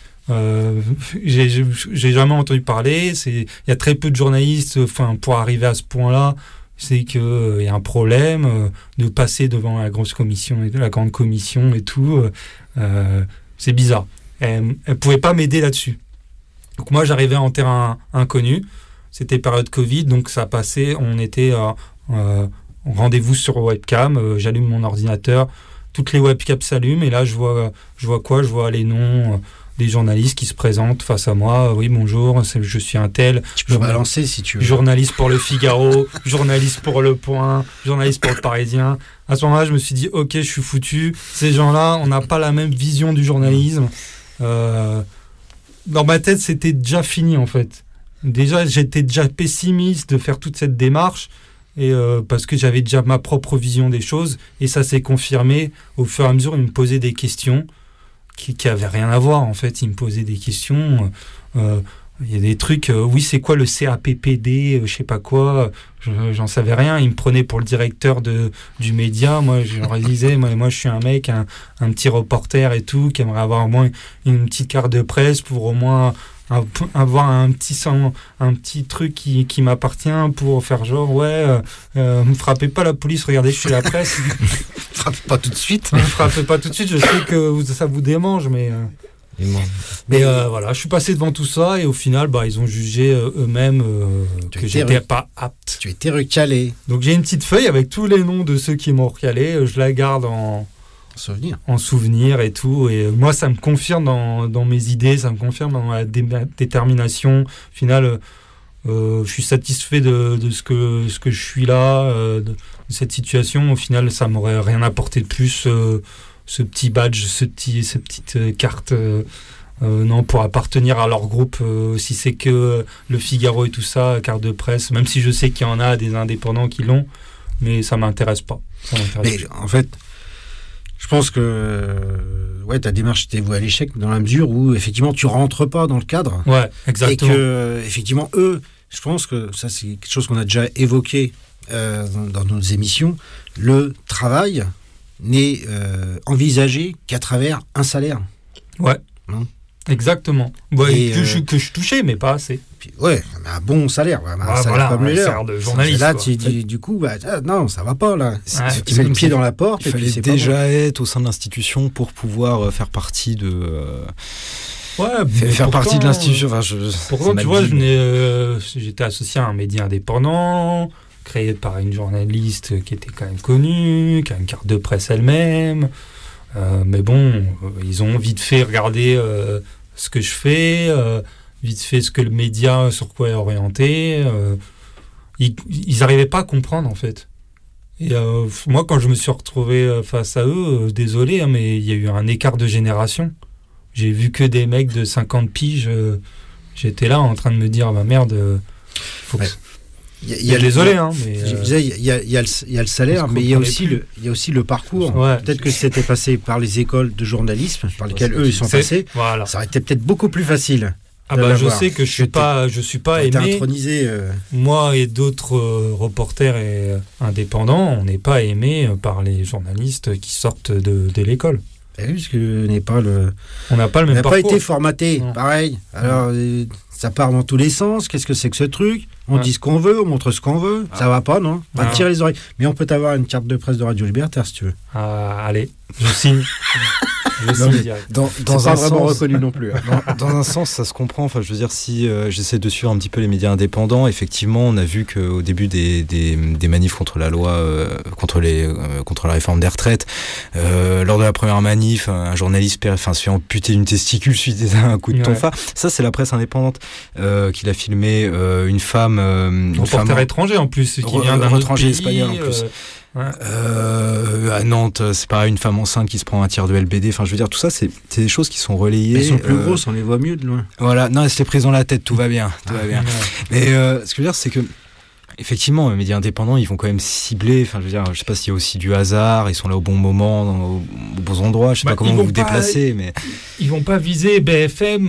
Euh, j'ai, j'ai jamais entendu parler. Il y a très peu de journalistes. Enfin, pour arriver à ce point-là, c'est qu'il euh, y a un problème euh, de passer devant la grosse commission et la grande commission et tout. Euh, c'est bizarre. Elle, elle pouvait pas m'aider là-dessus. Donc moi, j'arrivais en terrain inconnu. C'était période Covid, donc ça passait. On était euh, euh, en rendez-vous sur webcam. Euh, j'allume mon ordinateur, toutes les webcams s'allument et là, je vois, je vois quoi ? Je vois les noms. Euh, des journalistes qui se présentent face à moi. Oui, bonjour, je suis un tel. Tu peux journal... balancer si tu veux. Journaliste pour Le Figaro, journaliste pour Le Point, journaliste pour Le Parisien. À ce moment-là, je me suis dit, ok, je suis foutu. Ces gens-là, on n'a pas la même vision du journalisme. Euh... Dans ma tête, c'était déjà fini, en fait. Déjà, j'étais déjà pessimiste de faire toute cette démarche. Et euh, parce que j'avais déjà ma propre vision des choses. Et ça s'est confirmé au fur et à mesure. Ils me posaient des questions qui n'avaient rien à voir, en fait. Ils me posaient des questions. Euh, il y a des trucs, euh, oui, c'est quoi le C A P P D, euh, je sais pas quoi, je, j'en savais rien. Ils me prenaient pour le directeur de, du média. Moi, je leur disais, moi, moi, je suis un mec, un, un petit reporter et tout, qui aimerait avoir au moins une petite carte de presse pour au moins avoir un petit, un petit truc qui, qui m'appartient pour faire genre, ouais, euh, euh, me frappez pas la police, regardez, je suis la presse. Frappez pas tout de suite. Ne frappez pas tout de suite, je sais que vous, ça vous démange, mais... Euh, mais euh, voilà, je suis passé devant tout ça et au final, bah, ils ont jugé euh, eux-mêmes euh, que j'étais re... pas apte. Tu étais recalé. Donc j'ai une petite feuille avec tous les noms de ceux qui m'ont recalé, je la garde en... En souvenir. En souvenir et tout. Et moi, ça me confirme dans, dans mes idées, ça me confirme dans ma dé- détermination. Au final, euh, je suis satisfait de, de ce, que, ce que je suis là, euh, de, de cette situation. Au final, ça m'aurait rien apporté de plus, euh, ce petit badge, ce petit, ces petites euh, cartes. Euh, euh, non, pour appartenir à leur groupe, euh, si c'est que euh, Le Figaro et tout ça, carte de presse, même si je sais qu'il y en a des indépendants qui l'ont, mais ça m'intéresse pas. Ça m'intéresse mais en fait... Je pense que euh, ouais, ta démarche était vouée à l'échec dans la mesure où effectivement tu rentres pas dans le cadre. Ouais, exactement. Et que effectivement eux, je pense que ça, c'est quelque chose qu'on a déjà évoqué euh, dans, dans nos émissions. Le travail n'est euh, envisagé qu'à travers un salaire. Ouais. Non. Exactement. Ouais, Et, que, euh, je, que je touchais, mais pas assez. Puis, ouais, mais un bon salaire. Ouais, un Ah, salaire voilà, comme un le leur. salaire de journaliste, Là, quoi. tu, du, du coup, bah, ah, non, ça va pas, là. Ouais, Tu mets le pied dans la porte. Il et puis fallait c'est pas déjà bon. être au sein de l'institution pour pouvoir euh, faire partie de... euh, Ouais, faire mais faire pourtant, partie de l'institution. Enfin, je, Pourtant, c'est tu mal vois, dit, je mais- venais, euh, j'étais associé à un média indépendant, créé par une journaliste qui était quand même connue, qui a une carte de presse elle-même. Euh, mais bon, euh, ils ont vite fait regarder euh, ce que je fais, euh, vite fait ce que le média, sur quoi est orienté. Euh, ils n'arrivaient pas à comprendre, en fait. Et euh, moi, quand je me suis retrouvé face à eux, euh, désolé, hein, mais il y a eu un écart de génération. J'ai vu que des mecs de cinquante piges. euh, J'étais là en train de me dire, bah merde, euh, faut que... Ouais. Il y a- il y a le- désolé, hein, mais... Je euh, disais, il y a, il y a le, il y a le salaire, on se mais il y a comprenait aussi plus. le, il y a aussi le parcours. Ouais. Peut-être que c'était passé par les écoles de journalisme, par lesquelles eux ils sont C'est- passés. voilà. Ça aurait été peut-être beaucoup plus facile. Ah de bah je l'avoir. sais que je suis pas, je suis pas T'as été aimé. intronisé. euh, Moi et d'autres euh, reporters et euh, indépendants, on n'est pas aimé euh, par les journalistes qui sortent de, de l'école. T'as vu, parce que n'est pas le. On n'a pas le On même n'a pas parcours. été formaté, Non. pareil. Alors, euh, ça part dans tous les sens. Qu'est-ce que c'est que ce truc? On Ouais. dit ce qu'on veut, on montre ce qu'on veut. Ça va pas, non? On va Ah. te tirer les oreilles. Mais on peut t'avoir une carte de presse de Radio Libertaire si tu veux. Ah, allez, je signe. je Non, signe mais direct. Dans, C'est dans pas un vraiment sens, reconnu non plus. hein. dans, dans un sens, ça se comprend. Enfin, je veux dire, si euh, j'essaie de suivre un petit peu les médias indépendants, effectivement, on a vu qu'au début des, des, des manifs contre la loi, euh, contre les, euh, contre la réforme des retraites, euh, lors de la première manif, un journaliste perd- enfin, se fait amputer une testicule suite à un coup de Ouais. tonfa. Ça, c'est la presse indépendante euh, qui l'a filmé. Euh, une femme, euh, une Reporter femme étranger en plus, qui Re- vient d'un autre étranger pays. espagnol, en plus. euh, ouais. Euh, à Nantes, c'est pareil, une femme enceinte qui se prend un tir de L B D. Enfin, je veux dire, tout ça, c'est c'est des choses qui sont relayées. Elles sont plus euh, grosses, on les voit mieux de loin. Voilà, non, elle s'était prise dans la tête, tout va bien, tout va bien. Ouais. Mais euh, ce que je veux dire, c'est que effectivement, les médias indépendants, ils vont quand même cibler. Enfin, je veux dire, je sais pas s'il y a aussi du hasard. Ils sont là au bon moment, dans- aux, aux bons endroits. Je sais Bah, pas comment ils vous vont vous pas- déplacez, mais Ils vont pas viser B F M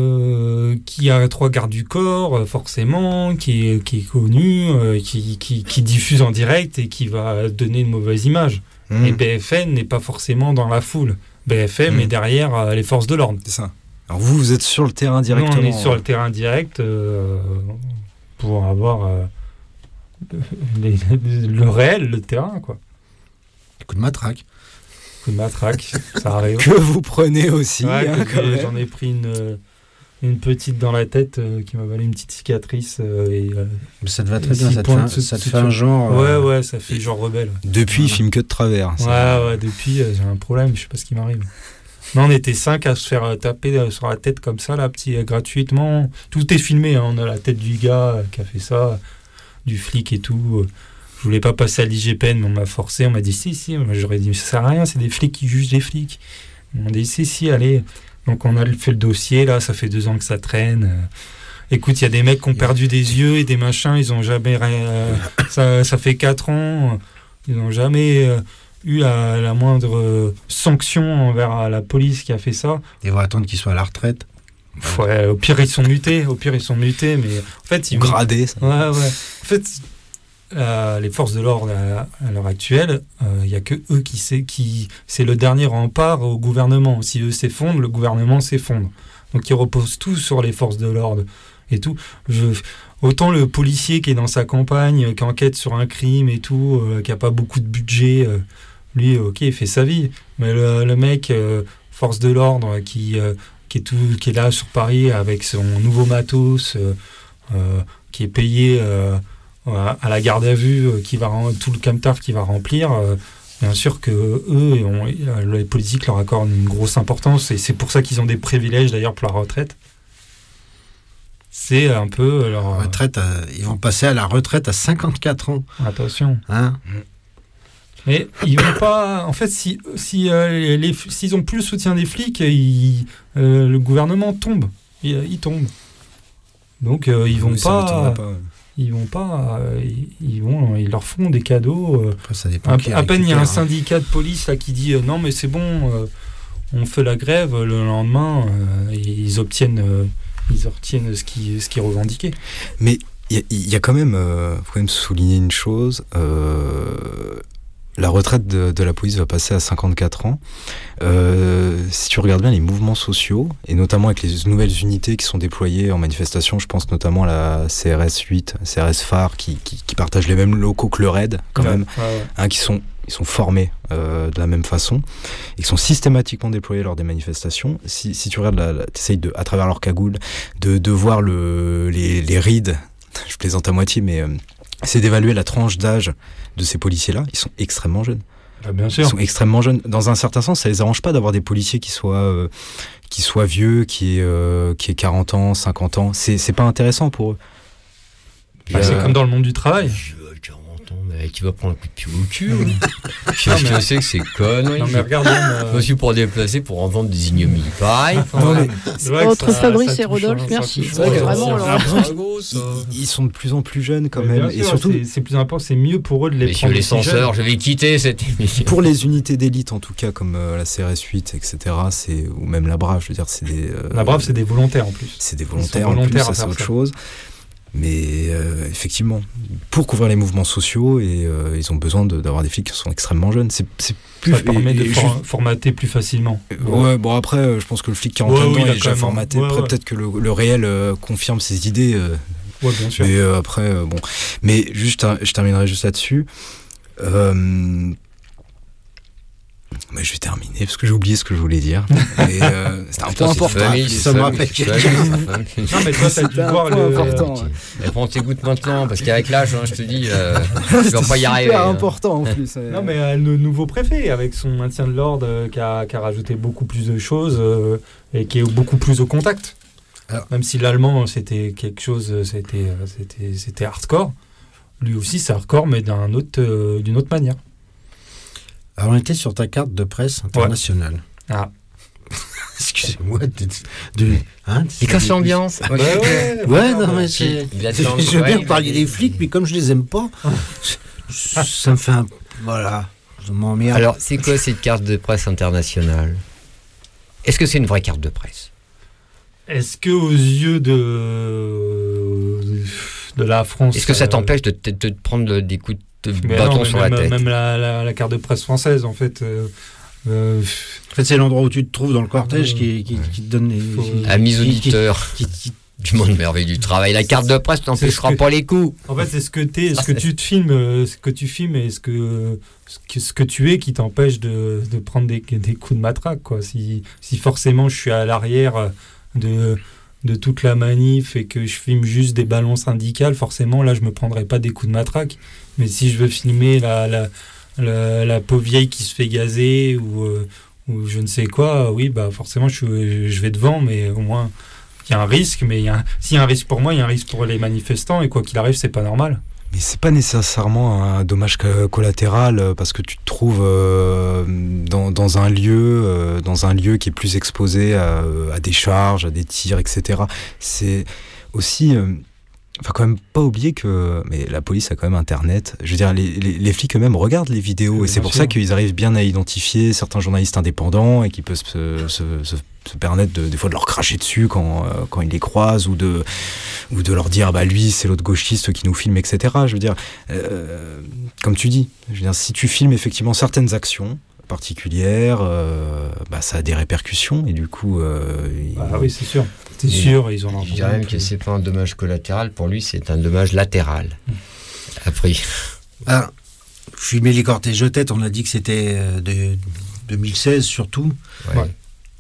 euh, qui a trois gardes du corps euh, forcément, qui est, qui est connu, euh, qui, qui, qui diffuse en direct et qui va donner une mauvaise image. Mmh. Et B F M n'est pas forcément dans la foule. B F M Mmh. est derrière euh, les forces de l'ordre. c'est ça. Alors vous, vous êtes sur le terrain Nous, directement. on est sur le terrain direct euh, pour avoir euh, les- les- le réel, le terrain, quoi. Coup de matraque. Coup de matraque, ça arrive. que vous prenez aussi. Ouais, hein, que quand j'ai- même. j'en ai pris une, euh, une petite dans la tête euh, qui m'a valu une petite cicatrice. euh, et, euh, Mais ça te va très Six bien, ça te points fait, un- de su- ça te fait suture. un genre. Ouais, euh, ouais, ça fait genre rebelle. Depuis, il filme que de travers. Ouais, ça. ouais, depuis, euh, j'ai un problème, je sais pas ce qui m'arrive. Non, on était cinq à se faire euh, taper euh, sur la tête comme ça, là, petit, euh, gratuitement. Tout est filmé, hein. On a la tête du gars euh, qui a fait ça, du flic et tout. euh. Je voulais pas passer à l'I G P N, mais on m'a forcé, on m'a dit si, si. Moi, j'aurais dit, ça sert à rien, c'est des flics qui jugent des flics. On m'a dit si, si, allez. Donc, on a fait le dossier, là, ça fait deux ans que ça traîne. euh. Écoute, il y a des mecs qui ont perdu des yeux et des machins, ils ont jamais rien. euh, ça, ça fait quatre ans, ils n'ont jamais. euh, eu la, la moindre euh, sanction envers euh, la police qui a fait ça. Ils vont attendre qu'ils soient à la retraite. Ouais, au pire ils sont mutés, au pire ils sont mutés, mais en fait ils Ou gradés, ça. Ouais, ouais. En fait, euh, les forces de l'ordre à, à l'heure actuelle, il n'y a que eux qui sait qui c'est le dernier rempart au gouvernement. Si eux s'effondrent, le gouvernement s'effondre. Donc ils reposent tout sur les forces de l'ordre et tout. Je, autant le policier qui est dans sa campagne, euh, qui enquête sur un crime et tout, euh, qui a pas beaucoup de budget. Euh, Lui, ok, il fait sa vie. Mais le, le mec, euh, force de l'ordre, qui, euh, qui, est tout, qui est là sur Paris avec son nouveau matos, euh, euh, qui est payé euh, à la garde à vue, euh, qui va rem- tout le camtar qui va remplir, euh, bien sûr que eux, ont, les politiques leur accordent une grosse importance, et c'est pour ça qu'ils ont des privilèges d'ailleurs pour la retraite. C'est un peu leur... Retraite, à- ils vont passer à la retraite à cinquante-quatre ans. Attention. Hein? Mais ils vont pas. En fait, si si euh, les s'ils ont plus le soutien des flics, ils, euh, le gouvernement tombe. Il, il tombe. Donc euh, ils vont Oui, ça pas. m'étonnerait pas, ouais. Ils vont pas. euh, ils, ils vont. Ils leur font des cadeaux. euh, Après, ça dépend à, qui à peine il y a un récupère, hein. syndicat de police là qui dit euh, non mais c'est bon, euh, on fait la grève. Le lendemain, euh, ils obtiennent. euh, ils obtiennent ce qu'ils ce qu'ils revendiquaient. Mais il y, y a quand même, euh, faut quand même souligner une chose. Euh, la retraite de, de la police va passer à cinquante-quatre ans. Euh, si tu regardes bien les mouvements sociaux, et notamment avec les nouvelles unités qui sont déployées en manifestation, je pense notamment à la C R S huit, C R S phare, qui, qui, qui partagent les mêmes locaux que le RAID, quand ouais, même, ouais, ouais. Hein, qui sont ils sont formés euh, de la même façon et qui sont systématiquement déployés lors des manifestations. Si, si tu regardes, la, la, t'essayes de, à travers leur cagoule, de, de voir le, les, les rides, je plaisante à moitié, mais euh, c'est d'évaluer la tranche d'âge de ces policiers-là. Ils sont extrêmement jeunes. Ah, bien sûr. Ils sont extrêmement jeunes. Dans un certain sens, ça les arrange pas d'avoir des policiers qui soient, euh, qui soient vieux, qui aient, euh, qui aient quarante ans, cinquante ans. C'est, c'est pas intéressant pour eux. Bah, euh, c'est comme dans le monde du travail. Mais tu vas prendre un coup de pied au cul. Qu'est-ce que c'est que ces conneries? Non mais regarde, euh... je me suis pour déplacer pour entendre des ignominies pareil. Non, mais... Entre ça, Fabrice ça et Rodolphe, touche, merci. C'est vrai, vraiment, alors, ils, ils sont de plus en plus jeunes quand mais même. Sûr, et surtout, c'est, c'est plus important, c'est mieux pour eux de les Messieurs prendre. Les censeurs, je vais quitter cette émission. Pour les unités d'élite, en tout cas, comme euh, la C R S huit, et cetera, c'est, ou même la Brave, je veux dire, c'est des. Euh, la Brave, c'est des volontaires en plus. C'est des volontaires, en plus, ça, c'est autre ça. chose. Mais euh, effectivement, pour couvrir les mouvements sociaux, et euh, ils ont besoin de, d'avoir des flics qui sont extrêmement jeunes. C'est, c'est plus, ça permet et, de et for- juste... formater plus facilement. Ouais, ouais, bon après, euh, je pense que le flic quarante ouais, ans oui, est déjà formaté. Ouais, après, ouais. peut-être que le, le réel euh, confirme ses idées. Euh, ouais, bien sûr. Mais euh, après, euh, bon. Mais juste, je terminerai juste là-dessus. Euh, Mais je vais terminer parce que j'ai oublié ce que je voulais dire. Et, euh, c'était un point important. Famille, ça me rappelle quelque chose. Non, mais toi, t'as dû voir le. Important. Ouais. Prends tes gouttes maintenant, parce qu'avec l'âge, hein, je te dis, euh, tu vas pas y arriver. C'est super hein. important en plus. Non, mais euh, le nouveau préfet, avec son maintien de l'ordre, euh, qui, a, qui a rajouté beaucoup plus de choses euh, et qui est beaucoup plus au contact. Alors, même si l'allemand, c'était quelque chose, c'était, c'était, c'était hardcore. Lui aussi, c'est hardcore, mais d'un autre, euh, d'une autre manière. Alors, on était sur ta carte de presse internationale. Ouais. Ah. Excusez-moi. De, de, hein, il casse l'ambiance. Ouais, ouais, ouais, non, mais c'est. Je veux bien que parler des flics, mais comme je les aime pas, ça me fait un. Voilà. Je m'emmerde. Alors, c'est quoi cette carte de presse internationale? Est-ce que c'est une vraie carte de presse? Est-ce que aux yeux de de la France, est-ce que ça t'empêche de te, de te prendre des coups de mais bâton non, sur même, la tête? Même la, la, la carte de presse française, en fait. Euh, euh, en fait, c'est l'endroit où tu te trouves dans le cortège euh, qui, qui, qui te donne les. Faut... Amis auditeurs qui, qui, qui, du monde merveilleux du travail, la carte de presse n'empêchera ce que, pas les coups. En fait, c'est ce que t'es, ce que tu te filmes, ce que tu filmes et ce que ce que, ce que tu es qui t'empêche de, de prendre des, des coups de matraque, quoi. Si, si forcément je suis à l'arrière de de toute la manif et que je filme juste des ballons syndicales, forcément là je me prendrai pas des coups de matraque. Mais si je veux filmer la la, la, la pauvre vieille qui se fait gazer ou euh, ou je ne sais quoi, oui bah forcément je, je vais devant, mais au moins il y a un risque. Mais il y a un, s'il y a un risque pour moi, il y a un risque pour les manifestants, et quoi qu'il arrive, c'est pas normal. Mais c'est pas nécessairement un dommage collatéral, parce que tu te trouves euh, dans, dans un lieu, euh, dans un lieu qui est plus exposé à, à des charges, à des tirs, et cetera. C'est aussi, euh, enfin quand même pas oublier que, mais la police a quand même Internet. Je veux dire, les, les, les flics eux-mêmes regardent les vidéos, oui, et c'est pour sûr. ça qu'ils arrivent bien à identifier certains journalistes indépendants et qui peuvent se, se, se se permettre de, des fois de leur cracher dessus quand, euh, quand ils les croisent, ou de, ou de leur dire bah lui c'est l'autre gauchiste qui nous filme, et cetera. Je veux dire, euh, comme tu dis, je veux dire, si tu filmes effectivement certaines actions particulières, euh, bah, ça a des répercussions, et du coup... Euh, ah il... oui, c'est sûr. C'est sûr, ils ont... Je dirais même que c'est pas un dommage collatéral, pour lui c'est un dommage latéral. Mmh. Après... Ah, filmer les cortèges de tête, on a dit que c'était de deux mille seize surtout. Ouais. Ouais.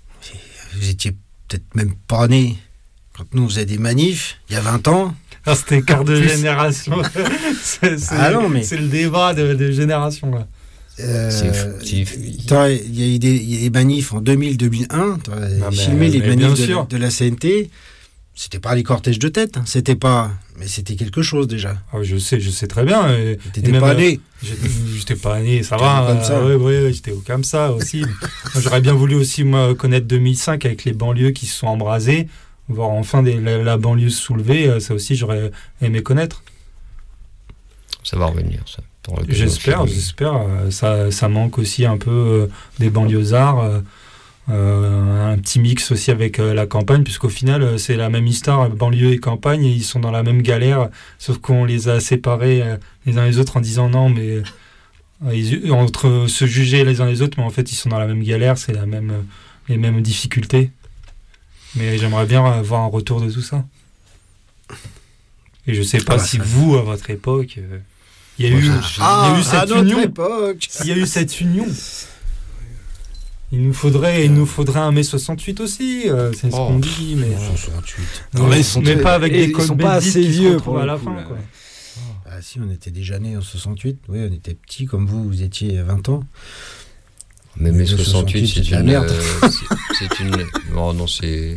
Vous étiez peut-être même pas né quand nous on faisait des manifs, il y a vingt ans. Ah, c'était quart de génération. c'est, c'est, ah non, mais... c'est le débat de, de génération, là. Euh, il y a eu des, y a des manifs en deux mille deux mille un, tu as filmé les manifs de, de la C N T. C'était pas les cortèges de tête, hein. C'était pas... Mais c'était quelque chose, déjà. Ah, je sais, je sais très bien. Et, T'étais et pas né. J'étais, j'étais pas né, ça va. Comme ça. Oui, oui, oui, j'étais comme ça aussi. Moi, j'aurais bien voulu aussi, moi, connaître deux mille cinq avec les banlieues qui se sont embrasées, voir enfin des, la, la banlieue se soulever. Ça aussi, j'aurais aimé connaître. Ça va revenir, ça. J'espère, j'espère. Ça, ça manque aussi un peu euh, des banlieusards. Euh, Euh, un petit mix aussi avec euh, la campagne, puisqu'au final euh, c'est la même histoire, banlieue et campagne, et ils sont dans la même galère, sauf qu'on les a séparés euh, les uns les autres en disant non, mais euh, ils, entre se juger les uns les autres, mais en fait ils sont dans la même galère, c'est la même, euh, les mêmes difficultés. Mais j'aimerais bien avoir un retour de tout ça. Et je sais pas ah, si ça... vous, à votre époque, il euh, y a eu, ah, y a eu cette à union. Époque. Il y a eu cette union. Il nous faudrait, il nous faudrait un mai soixante-huit aussi, euh, c'est ce oh, qu'on dit, mais soixante-huit. Non, mais ils sont mais très... pas avec des ils sont pas assez vieux pour à la coup, fin. Là, quoi. Ah si, on était déjà nés en soixante-huit. Oui, on était petits comme vous, vous étiez vingt ans. Mais mai soixante-huit, c'est, c'est une merde. Euh, c'est, c'est une. Non, non, c'est.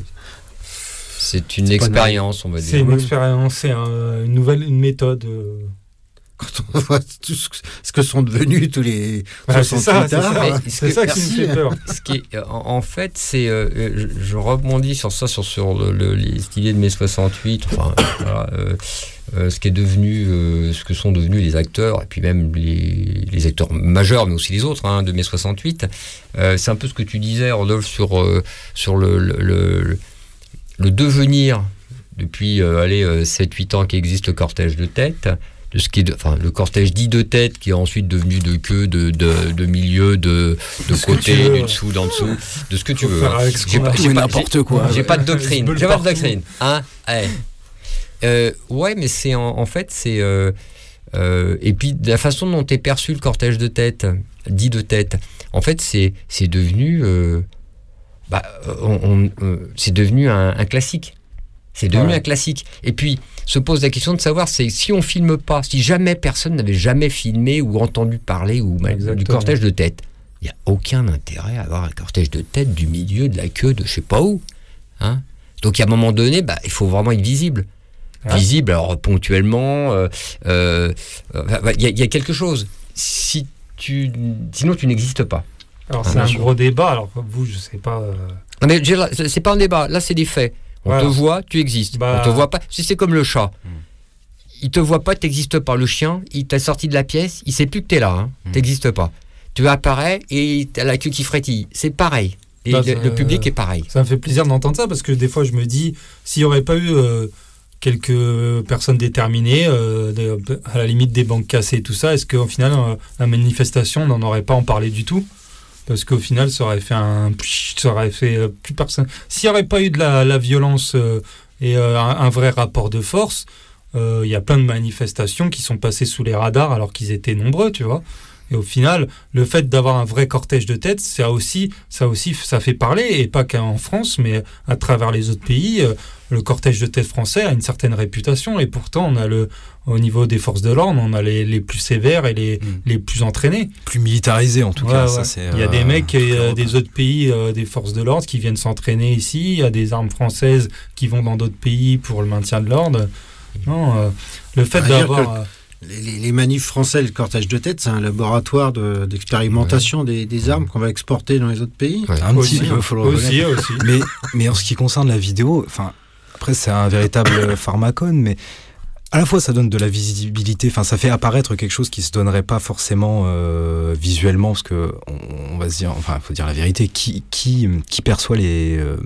C'est une c'est expérience, on va dire. C'est une expérience, c'est un, une nouvelle, une méthode. Euh... Quand on voit tout ce que sont devenus tous les ouais, c'est ça, c'est ça, mais c'est ça qui me fait peur. Ce qui est, en, en fait, c'est, euh, je, je rebondis sur ça, sur, sur le, le, les idées de mai soixante-huit, enfin, voilà, euh, euh, ce qui est devenu, euh, ce que sont devenus les acteurs, et puis même les, les acteurs majeurs, mais aussi les autres, hein, de mai soixante-huit. Euh, c'est un peu ce que tu disais, Rodolphe, sur, euh, sur le, le, le, le devenir, depuis euh, allez, euh, sept huit ans qu'existe le cortège de tête. De ce qui est de, enfin, le cortège dit de tête, qui est ensuite devenu de queue, de, de, de milieu, de, de côté, du dessous, d'en dessous, de ce que tu veux. Hein. J'ai pas, j'ai n'importe j'ai, quoi. J'ai ouais. pas de doctrine. J'ai pas de doctrine. Hein ouais. Euh, ouais, mais c'est en, en fait, c'est. Euh, euh, et puis, la façon dont est perçu le cortège de tête, dit de tête, en fait, c'est, c'est devenu. Euh, bah, on, on, euh, c'est devenu un, un classique. C'est devenu ouais. un classique. Et puis, se pose la question de savoir, c'est si on filme pas, si jamais personne n'avait jamais filmé ou entendu parler ou Exactement. du cortège de tête, il n'y a aucun intérêt à avoir un cortège de tête du milieu, de la queue, de je sais pas où. Hein. Donc, à un moment donné, bah, il faut vraiment être visible. Ouais. Visible, alors ponctuellement, il euh, euh, y, y a quelque chose. Si tu, sinon, tu n'existes pas. Alors, hein, c'est un gros débat. Alors, vous, je sais pas... Euh... Non, mais c'est pas un débat. Là, c'est des faits. On voilà. te voit, tu existes. Bah... On te voit pas. Si c'est comme le chat, mm. il te voit pas, t'existes pas. Le chien, il t'a sorti de la pièce, il sait plus que t'es là. Hein. Mm. T'existes pas. Tu apparais et t'as la queue qui frétille. C'est pareil. Et bah, le, ça, le public est pareil. Ça me fait plaisir d'entendre ça parce que des fois je me dis, s'il y aurait pas eu euh, quelques personnes déterminées, euh, de, à la limite des banques cassées et tout ça, est-ce qu'au final euh, la manifestation, on n'en aurait pas en parlé du tout? Parce qu'au final, ça aurait fait un, ça aurait fait euh, plus personne. S'il n'y aurait pas eu de la, la violence euh, et euh, un, un vrai rapport de force, il euh, y a plein de manifestations qui sont passées sous les radars alors qu'ils étaient nombreux, tu vois. Et au final, le fait d'avoir un vrai cortège de tête, ça aussi, ça aussi, ça fait parler, et pas qu'en France, mais à travers les autres pays. Euh, le cortège de tête français a une certaine réputation, et pourtant, on a le, au niveau des forces de l'ordre, on a les, les plus sévères et les, mmh. les plus entraînés. Plus militarisés, en tout ouais, cas. Ouais. Ça, c'est, il y a euh, des mecs euh, des autres pays, euh, des forces de l'ordre, qui viennent s'entraîner ici. Il y a des armes françaises qui vont dans d'autres pays pour le maintien de l'ordre. Non, euh, le fait ah, d'avoir... Les, les, les manifs français, le cortège de tête, c'est un laboratoire de, d'expérimentation ouais. des, des armes qu'on va exporter dans les autres pays. Ouais, un aussi, petit peu, faut le aussi, aussi. Mais, mais en ce qui concerne la vidéo, enfin, après c'est un véritable pharmacone, mais à la fois ça donne de la visibilité, enfin ça fait apparaître quelque chose qui se donnerait pas forcément euh, visuellement, parce que on, on va se dire, enfin faut dire la vérité, qui qui qui perçoit les euh,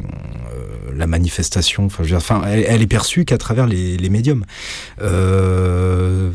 la manifestation, enfin je veux dire, enfin elle, elle est perçue qu'à travers les, les médiums. Euh,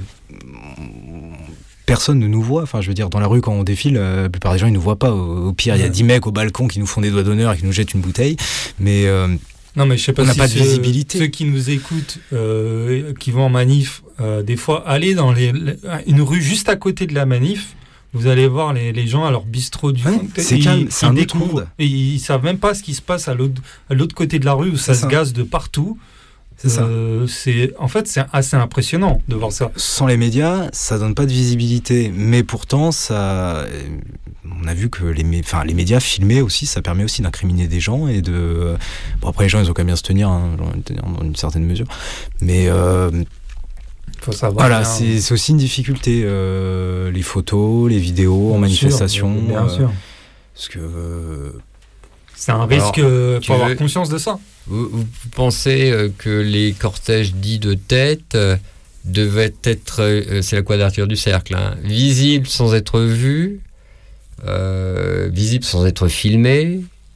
personne ne nous voit, enfin je veux dire, dans la rue quand on défile, euh, la plupart des gens ils nous voient pas. Au, au pire il y a dix mecs au balcon qui nous font des doigts d'honneur et qui nous jettent une bouteille, mais euh, non, mais je sais pas on n'a si pas de visibilité. Ceux qui nous écoutent, euh, qui vont en manif, euh, des fois, aller dans les, une rue juste à côté de la manif, vous allez voir les, les gens à leur bistrot du ouais, fond. C'est ils, calme, c'est ils un découvrent, autre monde. Et ils savent même pas ce qui se passe à l'autre, à l'autre côté de la rue où ça, ça se gaze de partout. C'est euh, ça. C'est, en fait, c'est assez impressionnant de voir ça. Sans les médias, ça donne pas de visibilité, mais pourtant, ça, on a vu que les, enfin, les médias filmés aussi, ça permet aussi d'incriminer des gens et de. Bon, après, les gens, ils ont quand même bien se tenir, hein, dans une certaine mesure, mais. Euh, Faut savoir voilà, c'est, c'est aussi une difficulté. Euh, les photos, les vidéos bien en manifestation. Sûr, bien euh, sûr. Parce que. Euh, c'est un risque, il faut avoir veux... conscience de ça. Vous, vous pensez euh, que les cortèges dits de tête euh, devaient être, euh, c'est la quadrature du cercle, hein, visibles sans être vus, euh, visibles sans être filmés,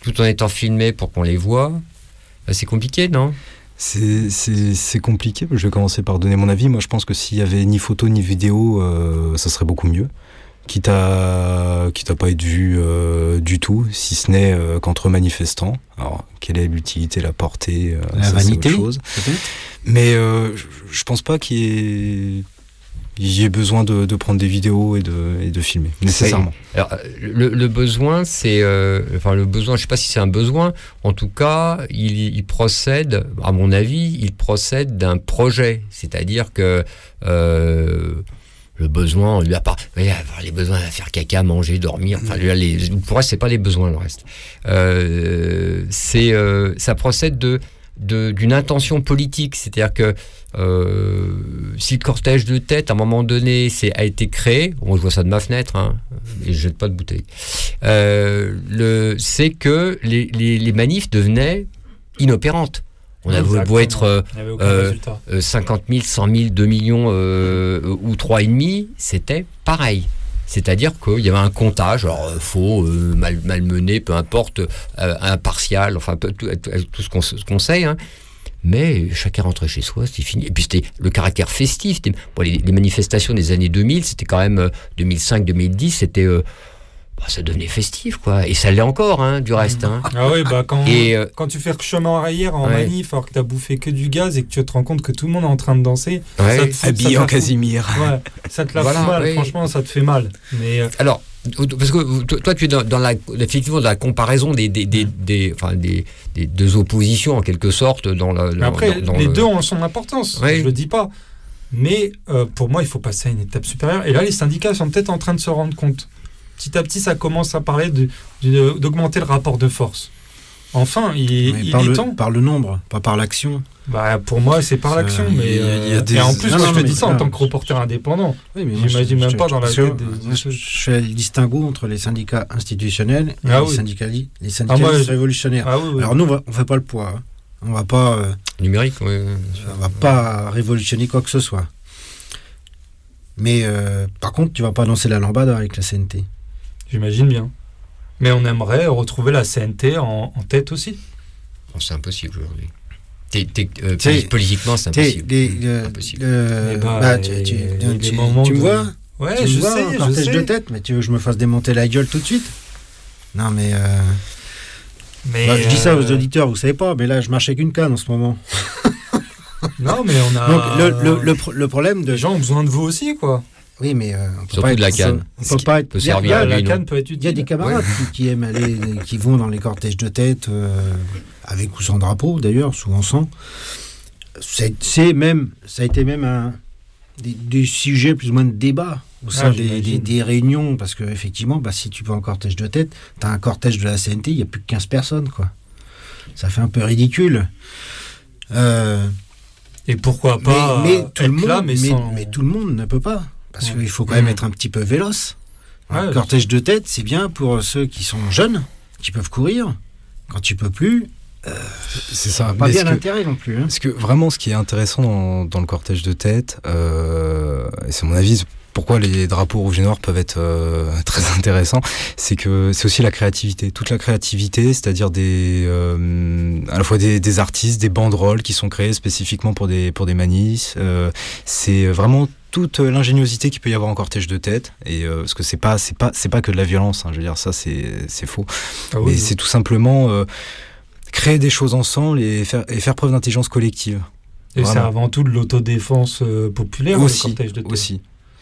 tout en étant filmés pour qu'on les voit. C'est compliqué, non ? C'est, c'est, c'est compliqué. Je vais commencer par donner mon avis. Moi, je pense que s'il y avait ni photo ni vidéo, euh, ça serait beaucoup mieux. Quitte à, quitte à pas être vu euh, du tout, si ce n'est euh, qu'entre manifestants. Alors, quelle est l'utilité, la portée euh, La ça, vanité, c'est autre chose. peut-être. Mais euh, je, je pense pas qu'il y ait, il y ait besoin de, de prendre des vidéos et de, et de filmer, nécessairement. Alors, le, le besoin, c'est... Euh, enfin, le besoin, je sais pas si c'est un besoin. En tout cas, il, il procède, à mon avis, il procède d'un projet. C'est-à-dire que... Euh, le besoin, lui, à part, les besoins à faire caca, manger, dormir, enfin, lui, les, pour moi, c'est pas les besoins, le reste. Euh, c'est, euh, ça procède de, de, d'une intention politique, c'est-à-dire que euh, si le cortège de tête, à un moment donné, c'est, a été créé, bon, je vois ça de ma fenêtre, hein, et je jette pas de bouteille, euh, le, c'est que les, les, les manifs devenaient inopérantes. On a beau, beau être euh, euh, euh, cinquante mille, cent mille, deux millions euh, ou trois virgule cinq, c'était pareil. C'est-à-dire qu'il y avait un comptage, alors euh, faux, euh, mal, malmené, peu importe, euh, impartial, enfin tout, tout, tout ce qu'on, ce qu'on sait, hein. Mais chacun rentrait chez soi, c'était fini. Et puis c'était le caractère festif. Bon, les, les manifestations des années deux mille, c'était quand même euh, deux mille cinq deux mille dix, c'était... Euh, bah, ça devenait festif, quoi. Et ça l'est encore, hein, du reste. Hein. Ah oui, bah quand, et, euh, quand tu fais chemin arrière en ouais. manif, alors que t'as bouffé que du gaz et que tu te rends compte que tout le monde est en train de danser, ouais. ça te fout, habillé ça en casimir. Ouais, ça te la voilà, fout mal, oui. franchement, ça te fait mal. Mais euh... alors, parce que toi, tu es dans, dans la, effectivement, dans la comparaison des, des, des, des, enfin, des, des deux oppositions, en quelque sorte. Dans la, dans, après, dans, dans les le... deux ont son importance, ouais. je le dis pas. Mais euh, pour moi, il faut passer à une étape supérieure. Et là, les syndicats sont peut-être en train de se rendre compte. Petit à petit, ça commence à parler de, de, d'augmenter le rapport de force. Enfin, il, il par est le, temps. Par le nombre, pas par l'action. Bah, pour moi, c'est par l'action. Euh, mais, euh, y a des... Et en plus, non, moi, non, je te mais, dis ça non, en tant que reporter indépendant. Oui, mais j'imagine je, même je, pas dans la je, tête. Moi, je, je fais le distinguo entre les syndicats institutionnels et ah, les, oui. syndicali- les syndicalistes ah, moi, je... révolutionnaires. Ah, oui, oui. Alors nous, on ne fait pas le poids. Hein. On va pas... Euh, numérique, oui. On va pas révolutionner quoi que ce soit. Mais euh, par contre, tu vas pas lancer la lambada avec la C N T. J'imagine bien. Mais on aimerait retrouver la C N T en, en tête aussi. Oh, c'est impossible aujourd'hui. T'es, t'es, euh, t'es, politiquement, c'est impossible. T'es, euh, impossible. Euh, bah, bah, tu, tu, tu, tu, tu de... me vois Ouais, tu je me vois, sais, un je cortège sais. de tête, mais tu veux que je me fasse démonter la gueule tout de suite ? Non, mais... Euh... mais bah, je dis ça aux auditeurs, vous savez pas, mais là, je marche avec une canne en ce moment. Non, mais on a... Donc, le, le, le, le problème de... Les gens ont besoin de vous aussi, quoi. Oui, mais euh, on peut surtout pas être, de la canne. On peut pas être. Peut servir là, à la lui, canne peut être utile. Il y a des camarades ouais. qui, qui aiment aller, qui vont dans les cortèges de tête, euh, avec ou sans drapeau d'ailleurs, souvent sans. C'est, c'est même, ça a été même un des, des sujets plus ou moins de débat au sein ah, des, des, des réunions, parce que effectivement, bah, si tu vas en cortège de tête, t'as un cortège de la C N T, il y a plus que quinze personnes, quoi. Ça fait un peu ridicule. Euh, Et pourquoi pas mais, mais tout le monde, là, mais, mais, sans... mais tout le monde ne peut pas. Parce ouais. qu'il faut quand même mmh. être un petit peu véloce. Un ouais, cortège de tête, c'est bien pour ceux qui sont jeunes, qui peuvent courir. Quand tu peux plus, euh, c'est ça. Pas mais bien que, l'intérêt non plus. Hein. Parce que vraiment, ce qui est intéressant dans, dans le cortège de tête, euh, et c'est mon avis, pourquoi les drapeaux rouge et noir peuvent être euh, très intéressants, c'est que c'est aussi la créativité. Toute la créativité, c'est-à-dire des, euh, à la fois des, des artistes, des banderoles qui sont créées spécifiquement pour des, pour des manifs. Euh, c'est vraiment toute l'ingéniosité qu'il peut y avoir en cortège de tête, et euh, parce que c'est pas c'est pas c'est pas que de la violence, hein, je veux dire, ça c'est c'est faux, ah oui, mais oui. c'est tout simplement euh, créer des choses ensemble et faire et faire preuve d'intelligence collective. Et vraiment. C'est avant tout de l'autodéfense euh, populaire aussi, le cortège de tête. Aussi.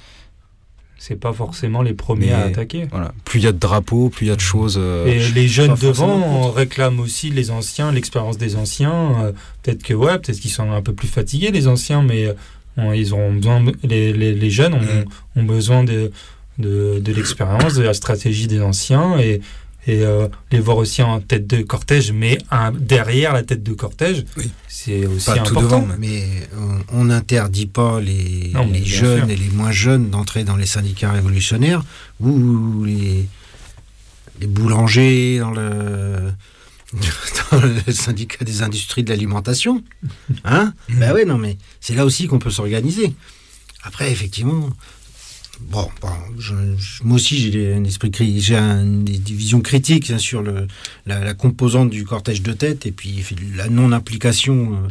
C'est pas forcément les premiers mais, à attaquer. Voilà. Plus il y a de drapeaux, plus il y a de choses. Euh, et les jeunes devant réclament aussi les anciens, l'expérience des anciens. Euh, peut-être que ouais, peut-être qu'ils sont un peu plus fatigués les anciens, mais ils auront besoin, les, les, les jeunes ont, mmh. ont besoin de, de, de l'expérience, de la stratégie des anciens, et, et euh, les voir aussi en tête de cortège, mais un, derrière la tête de cortège, oui. c'est aussi pas important. Tout devant, mais on n'interdit pas les, non, les jeunes sûr. et les moins jeunes d'entrer dans les syndicats révolutionnaires, ou les, les boulangers dans le... dans le syndicat des industries de l'alimentation, hein mmh. Ben ouais, non, mais c'est là aussi qu'on peut s'organiser. Après, effectivement, Bon, bon je, je, moi aussi j'ai un esprit cri- j'ai un, des, des visions critiques hein, sur le, la, la composante du cortège de tête et puis la non-implication. Euh,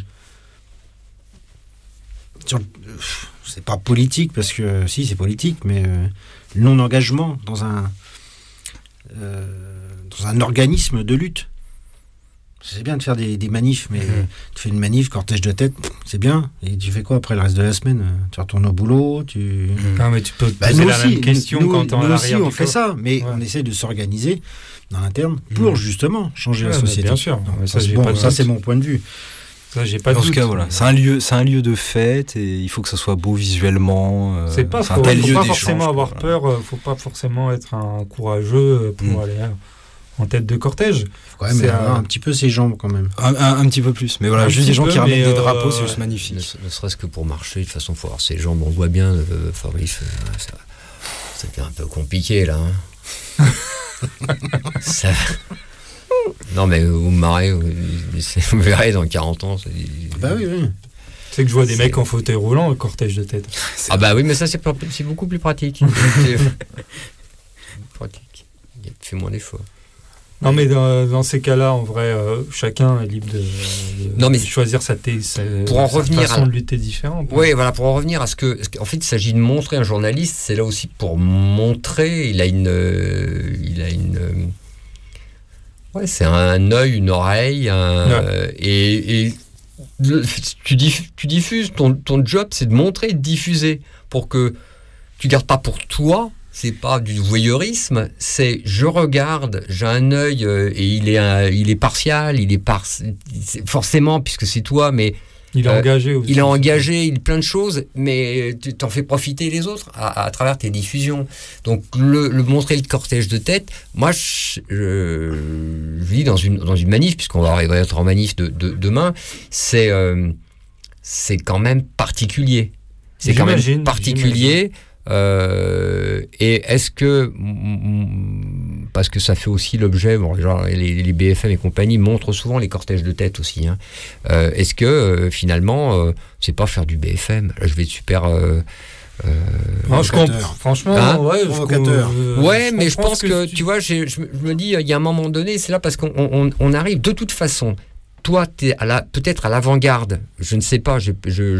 sur, euh, c'est pas politique parce que si c'est politique, mais euh, non-engagement dans un euh, dans un organisme de lutte. C'est bien de faire des, des manifs, mais mmh. tu fais une manif, cortège de tête, c'est bien. Et tu fais quoi après le reste de la semaine ? Tu retournes au boulot, tu... Mmh. Non, mais tu peux te bah, poser la aussi, même question nous, quand on est à l'arrière. Nous aussi, on fait corps. ça, mais ouais. on essaie de s'organiser dans l'interne pour mmh. justement changer ouais, la société. Bien sûr. Non, ça, ça, j'ai bon, pas ça c'est mon point de vue. Ça, j'ai pas en tout cas, voilà. C'est un lieu, c'est un lieu de fête et il faut que ça soit beau visuellement. Euh, c'est pas, c'est faut, un tel faut lieu pas d'échange, forcément avoir voilà. peur. Faut pas forcément être un courageux pour mmh. aller en tête de cortège. Il faut quand même c'est avoir un... un petit peu ses jambes quand même. Un, un, un petit peu plus. Mais voilà, un juste des gens peu, qui ramènent euh, des drapeaux, c'est juste magnifique. Ne, ne serait-ce que pour marcher, de toute façon, il faut avoir ses jambes. On voit bien, euh, Fabrice, euh, ça, ça devient un peu compliqué là. Hein. ça... Non mais vous me marrez, vous, vous verrez dans quarante ans. C'est... Bah oui, oui. Tu sais que je vois des c'est... mecs en fauteuil roulant au cortège de tête. C'est ah bah oui, mais ça c'est, c'est beaucoup plus pratique. c'est... pratique. Il fait moins d'efforts. Non mais dans, dans ces cas-là, en vrai, euh, chacun est libre de, de, non, mais de choisir sa, thé, sa, pour en sa revenir façon à... de lutter différente. Oui, voilà, pour en revenir à ce que... En fait, il s'agit de montrer un journaliste, c'est là aussi pour montrer, il a une... Euh, il a une euh, ouais, c'est un œil, une oreille, un, ouais. euh, et, et le, tu, diff, tu diffuses, ton, ton job, c'est de montrer, de diffuser, pour que tu gardes pas pour toi. C'est pas du voyeurisme, c'est je regarde, j'ai un œil euh, et il est, un, il est partial, il est par, c'est forcément puisque c'est toi, mais il est euh, engagé aussi. Il est engagé, il plein de choses, mais tu t'en fais profiter les autres à, à travers tes diffusions. Donc le, le montrer le cortège de tête, moi je, je, je lis dans une dans une manif puisqu'on va arriver à être en manif de, de, demain, c'est euh, c'est quand même particulier. C'est j'imagine, quand même particulier. J'imagine. Euh, et est-ce que, parce que ça fait aussi l'objet, bon, genre les, les B F M et compagnie montrent souvent les cortèges de tête aussi, hein, euh, est-ce que euh, finalement euh, c'est pas faire du B F M? Là je vais être super euh, euh, non, je comprends, franchement hein ouais, provocateur euh, ouais je mais je pense que, que tu... tu vois je, je me dis il y a un moment donné c'est là parce qu'on on, on arrive de toute façon. Toi, tu es peut-être à l'avant-garde, je ne sais pas, je ne je,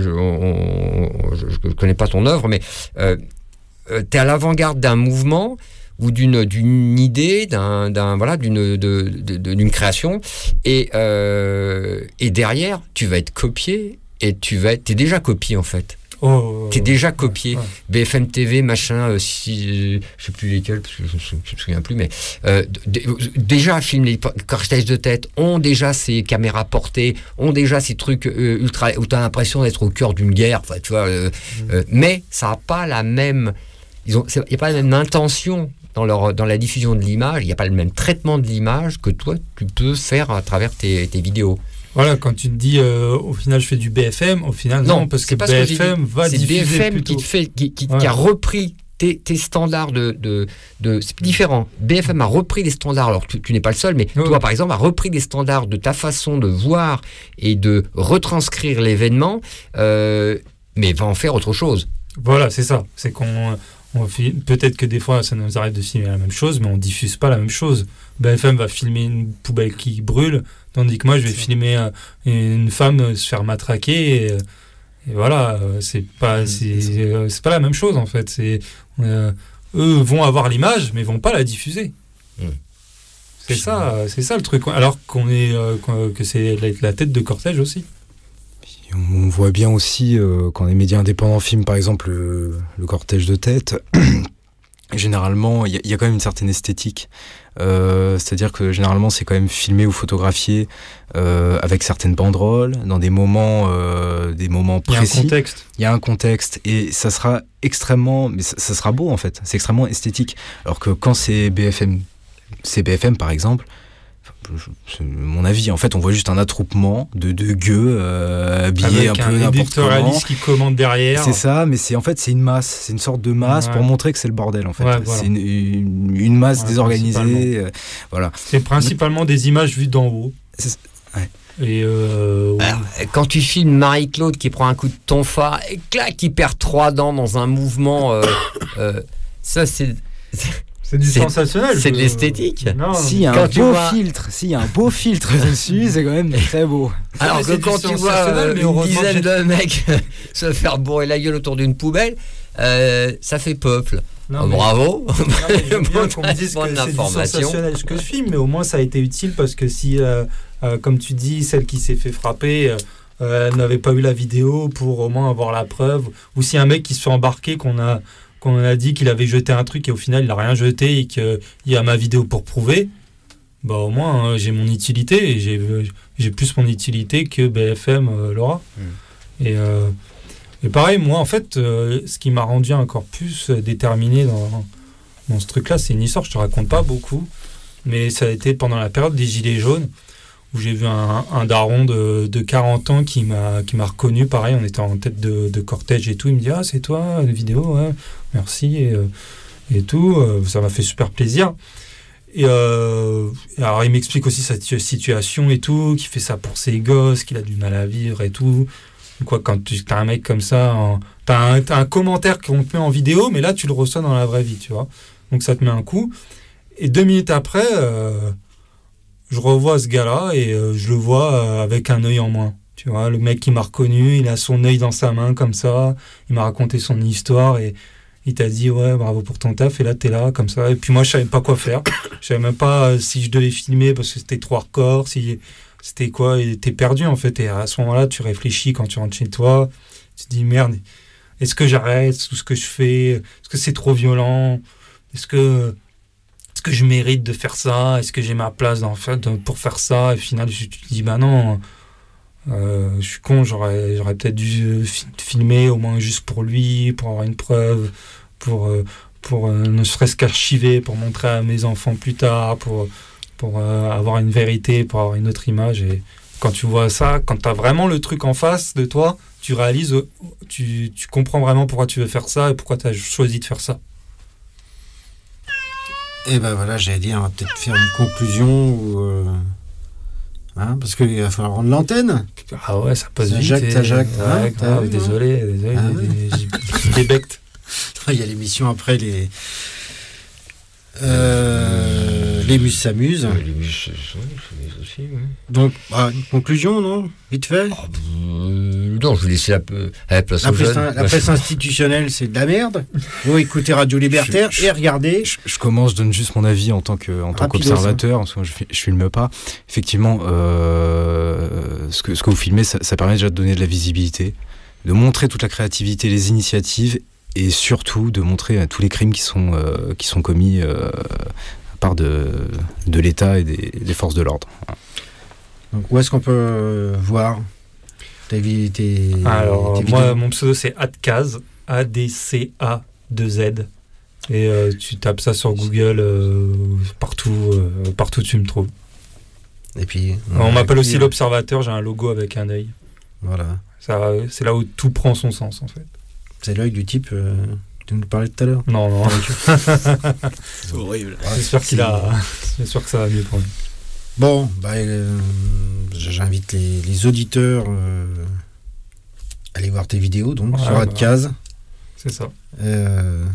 je, je, je connais pas ton œuvre, mais euh, euh, tu es à l'avant-garde d'un mouvement ou d'une, d'une idée, d'un, d'un, voilà, d'une, de, de, de, d'une création, et, euh, et derrière, tu vas être copié, et tu vas être, t'es déjà copié en fait. Oh, t'es déjà copié. Ouais, ouais. B F M T V, machin, euh, si, euh, je sais plus lesquels, parce que je ne me souviens plus, mais euh, d- déjà filment les cortèges de tête, ont déjà ces caméras portées, ont déjà ces trucs euh, ultra, où tu as l'impression d'être au cœur d'une guerre, enfin, tu vois, euh, mmh. euh, mais ça n'a pas la même, il n'y a pas la même intention dans, leur, dans la diffusion de l'image, il n'y a pas le même traitement de l'image que toi, tu peux faire à travers tes, tes vidéos. Voilà, quand tu te dis euh, au final je fais du B F M, au final non, non parce que B F M que va c'est diffuser B F M plutôt. qui te fait, qui, qui, ouais. qui a repris tes, tes standards de, de, de c'est différent. B F M a repris les standards. Alors tu, tu n'es pas le seul, mais ouais. toi par exemple a repris les standards de ta façon de voir et de retranscrire l'événement, euh, mais va en faire autre chose. Voilà, c'est ça. C'est qu'on on filme, peut-être que des fois ça nous arrive de filmer la même chose, mais on diffuse pas la même chose. B F M va filmer une poubelle qui brûle. Tandis que moi, je vais filmer euh, une femme se faire matraquer. Et, et voilà, euh, c'est pas, c'est, c'est, c'est pas la même chose en fait. C'est, euh, eux vont avoir l'image, mais vont pas la diffuser. Mmh. C'est ça, c'est ça le truc. Alors qu'on est, euh, que c'est la, la tête de cortège aussi. On voit bien aussi euh, quand les médias indépendants filment, par exemple, le, le cortège de tête. Généralement, il y, y a quand même une certaine esthétique. Euh, c'est-à-dire que généralement, c'est quand même filmé ou photographié euh, avec certaines banderoles, dans des moments, euh, des moments précis. Il y a un contexte. Il y a un contexte. Et ça sera extrêmement... Mais ça, ça sera beau, en fait. C'est extrêmement esthétique. Alors que quand c'est B F M, c'est B F M, par exemple... C'est mon avis. En fait, on voit juste un attroupement de, de gueux euh, habillés avec un, un peu n'importe comment. Avec un éditorialiste qui commande derrière. C'est ça, mais c'est en fait c'est une masse, c'est une sorte de masse ouais. pour montrer que c'est le bordel en fait. Ouais, voilà. C'est une, une, une masse ouais, désorganisée. Euh, voilà. C'est principalement des images vues d'en haut. C'est, ouais. Et euh, Alors, quand tu filmes Marie-Claude qui prend un coup de tonfa et clac, qui perd trois dents dans un mouvement, euh, euh, ça c'est. C'est du sensationnel. C'est je... de l'esthétique. S'il y a un beau vois... filtre, s'il y a un beau filtre dessus, c'est quand même très beau. Alors que quand tu vois euh, une dizaine de mecs se faire bourrer la gueule autour d'une poubelle, euh, ça fait peuple. Non, oh, mais... Bravo. Non, mais bien qu'on me dise que c'est du sensationnel ce que je filme, mais au moins ça a été utile parce que si, euh, euh, comme tu dis, celle qui s'est fait frapper, euh, euh, elle n'avait pas eu la vidéo pour au moins avoir la preuve, ou si un mec qui se fait embarquer, qu'on a, qu'on a dit qu'il avait jeté un truc et au final il n'a rien jeté et qu'il y a ma vidéo pour prouver, bah au moins hein, j'ai mon utilité et j'ai, j'ai plus mon utilité que B F M euh, l'aura. Mmh. Et euh, Et pareil, moi, en fait, euh, ce qui m'a rendu encore plus euh, déterminé dans, dans ce truc-là, c'est une histoire, je te raconte pas beaucoup, mais ça a été pendant la période des Gilets jaunes, où j'ai vu un, un daron de, de quarante ans qui m'a, qui m'a reconnu, pareil, on était en tête de, de cortège et tout, il me dit « Ah, c'est toi, la vidéo, ouais, merci, et, euh, et tout, euh, ça m'a fait super plaisir. » Et euh, alors, il m'explique aussi sa situation et tout, qu'il fait ça pour ses gosses, qu'il a du mal à vivre et tout. Quoi, quand tu as un mec comme ça, en, t'as, un, t'as un commentaire qu'on te met en vidéo, mais là tu le reçois dans la vraie vie, tu vois. Donc ça te met un coup. Et deux minutes après, euh, je revois ce gars-là et euh, je le vois euh, avec un œil en moins. Tu vois, le mec qui m'a reconnu, il a son œil dans sa main comme ça. Il m'a raconté son histoire et il t'a dit ouais, bravo pour ton taf. Et là t'es là comme ça. Et puis moi je savais pas quoi faire. Je savais même pas euh, si je devais filmer parce que c'était trop hardcore, si c'était quoi, et t'es perdu en fait, et à ce moment-là tu réfléchis quand tu rentres chez toi, tu te dis merde, est-ce que j'arrête tout ce que je fais, est-ce que c'est trop violent, est-ce que, est-ce que je mérite de faire ça, est-ce que j'ai ma place dans, pour faire ça, et au final tu te dis bah non, euh, je suis con, j'aurais, j'aurais peut-être dû filmer au moins juste pour lui, pour avoir une preuve, pour, pour euh, ne serait-ce qu'archiver, pour montrer à mes enfants plus tard, pour... pour euh, avoir une vérité, pour avoir une autre image. Et quand tu vois ça, quand tu as vraiment le truc en face de toi, tu réalises, tu, tu comprends vraiment pourquoi tu veux faire ça et pourquoi tu as choisi de faire ça. Et ben voilà, j'allais dire, on va peut-être faire une conclusion ou euh... hein, parce qu'il va falloir rendre l'antenne. Ah ouais, ça passe ça vite. Jacques, t'as Jacques. Ouais, hein, t'as ouais, désolé, désolé, ah, j'ai des bectes. Il y a l'émission après les... Euh, les mus s'amusent. Les mus s'amusent aussi, oui. Donc, bah, une conclusion, non? Vite fait oh, euh, Non, je vais laisser la, la place la aux presse, jeunes. La presse institutionnelle, c'est de la merde. Vous écoutez Radio Libertaire je, je, et regardez. Je, je commence, je donne juste mon avis en tant, que, en tant qu'observateur, parce que je, je filme pas. Effectivement, euh, ce, que, ce que vous filmez, ça, ça permet déjà de donner de la visibilité, de montrer toute la créativité, les initiatives, et surtout de montrer euh, tous les crimes qui sont, euh, qui sont commis euh, à part de, de l'État et des, des forces de l'ordre. Donc, où est-ce qu'on peut euh, voir tes, tes, Alors, tes moi, vidéos? mon pseudo, c'est Adcaz, A D C A deux Z. Et euh, tu tapes ça sur Google, euh, partout, euh, partout tu me trouves. Et puis, on, on m'appelle aussi l'Observateur, j'ai un logo avec un œil. Voilà. Ça, c'est là où tout prend son sens, en fait. C'est l'œil du type euh, que tu nous parlais tout à l'heure. Non, non. C'est horrible. J'espère, qu'il a... J'espère que ça va mieux pour lui. Bon, bah, euh, j'invite les, les auditeurs euh, à aller voir tes vidéos, donc, ouais, sur Adcaz. Bah, c'est ça. Euh,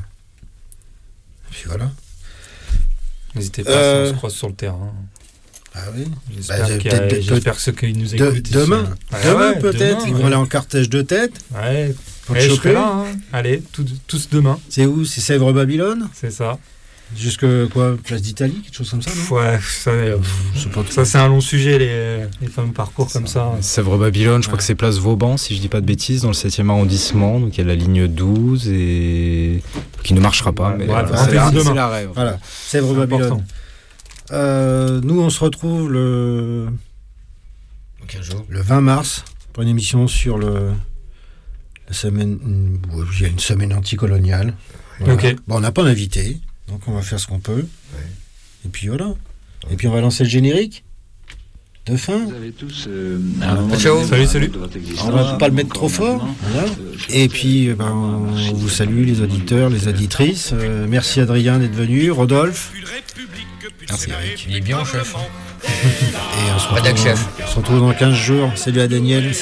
puis voilà. N'hésitez pas, euh, si on se croise sur le terrain. Ah oui. J'espère, bah, qu'il a, j'espère que ceux qui nous écoutent... De, demain, sont... demain ouais, peut-être, demain, ils vont ouais. aller en cortège de tête. Ouais. Pour Allez, te choper. Là, hein. Allez, tout, tous demain. C'est où? C'est Sèvres-Babylone? C'est ça. Jusque quoi? Place d'Italie? Quelque chose comme ça, non? Ouais, ça, euh, ça c'est un long sujet, les, les fameux parcours comme ça. Sèvres-Babylone, je ouais. crois que c'est place Vauban, si je dis pas de bêtises, dans le septième arrondissement. Donc il y a la ligne douze et qui ne marchera pas. Ouais, mais ouais, euh, c'est, la, c'est demain. l'arrêt. Voilà, Sèvres-Babylone. Euh, nous, on se retrouve le... quinze jours. Le vingt mars pour une émission sur le... la semaine... Il y a une semaine anticoloniale. Voilà. Okay. Bon, on n'a pas d'invité, donc on va faire ce qu'on peut. Ouais. Et puis voilà. Et puis on va lancer le générique de fin. Vous avez tous euh, un moment ciao. Salut, salut. On va pas le mettre trop fort. Voilà. Et puis ben, on vous salue les auditeurs, les auditrices. Euh, merci Adrien d'être venu. Rodolphe. Merci Eric. Il est bien, chef. Et on se Rédac retrouve, chef. on se retrouve dans quinze jours. Salut à Daniel aussi.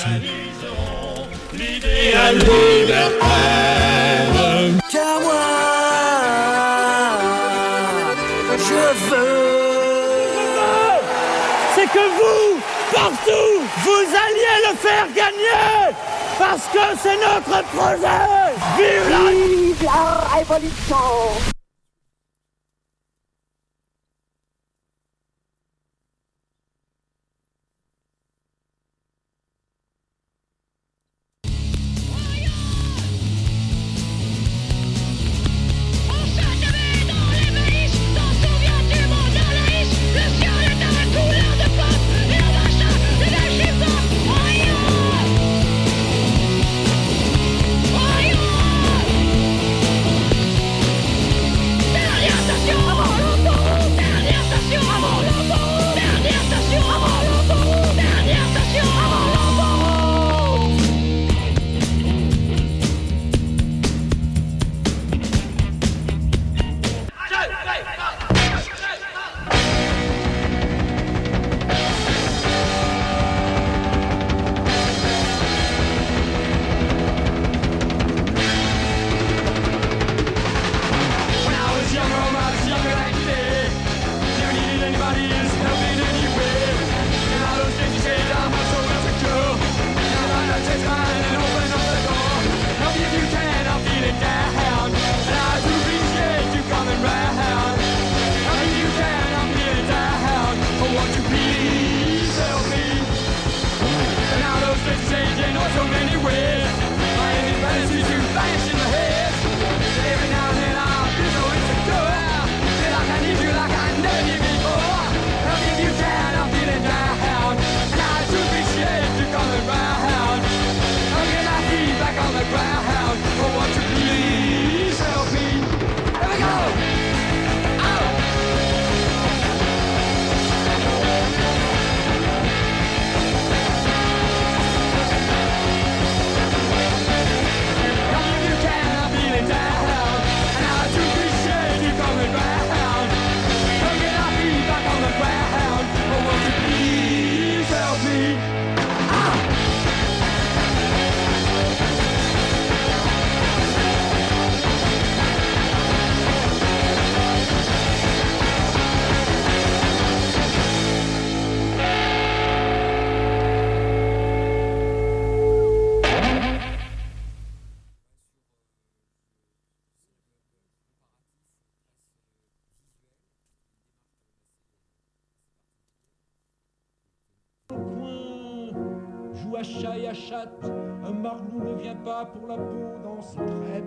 Car moi, je veux. C'est que vous, partout, vous alliez le faire gagner. Parce que c'est notre projet. Vive la, Vive la révolution. À chat et à chatte, un marlou ne vient pas pour la peau dans ses crêpes.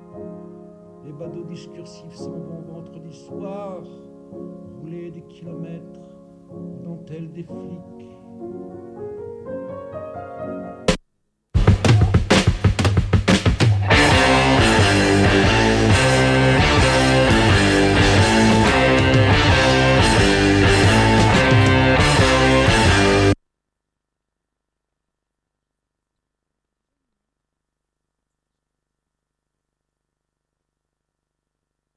Les badauds discursifs s'en vont vendredi soir, rouler des kilomètres, dentelle des flics.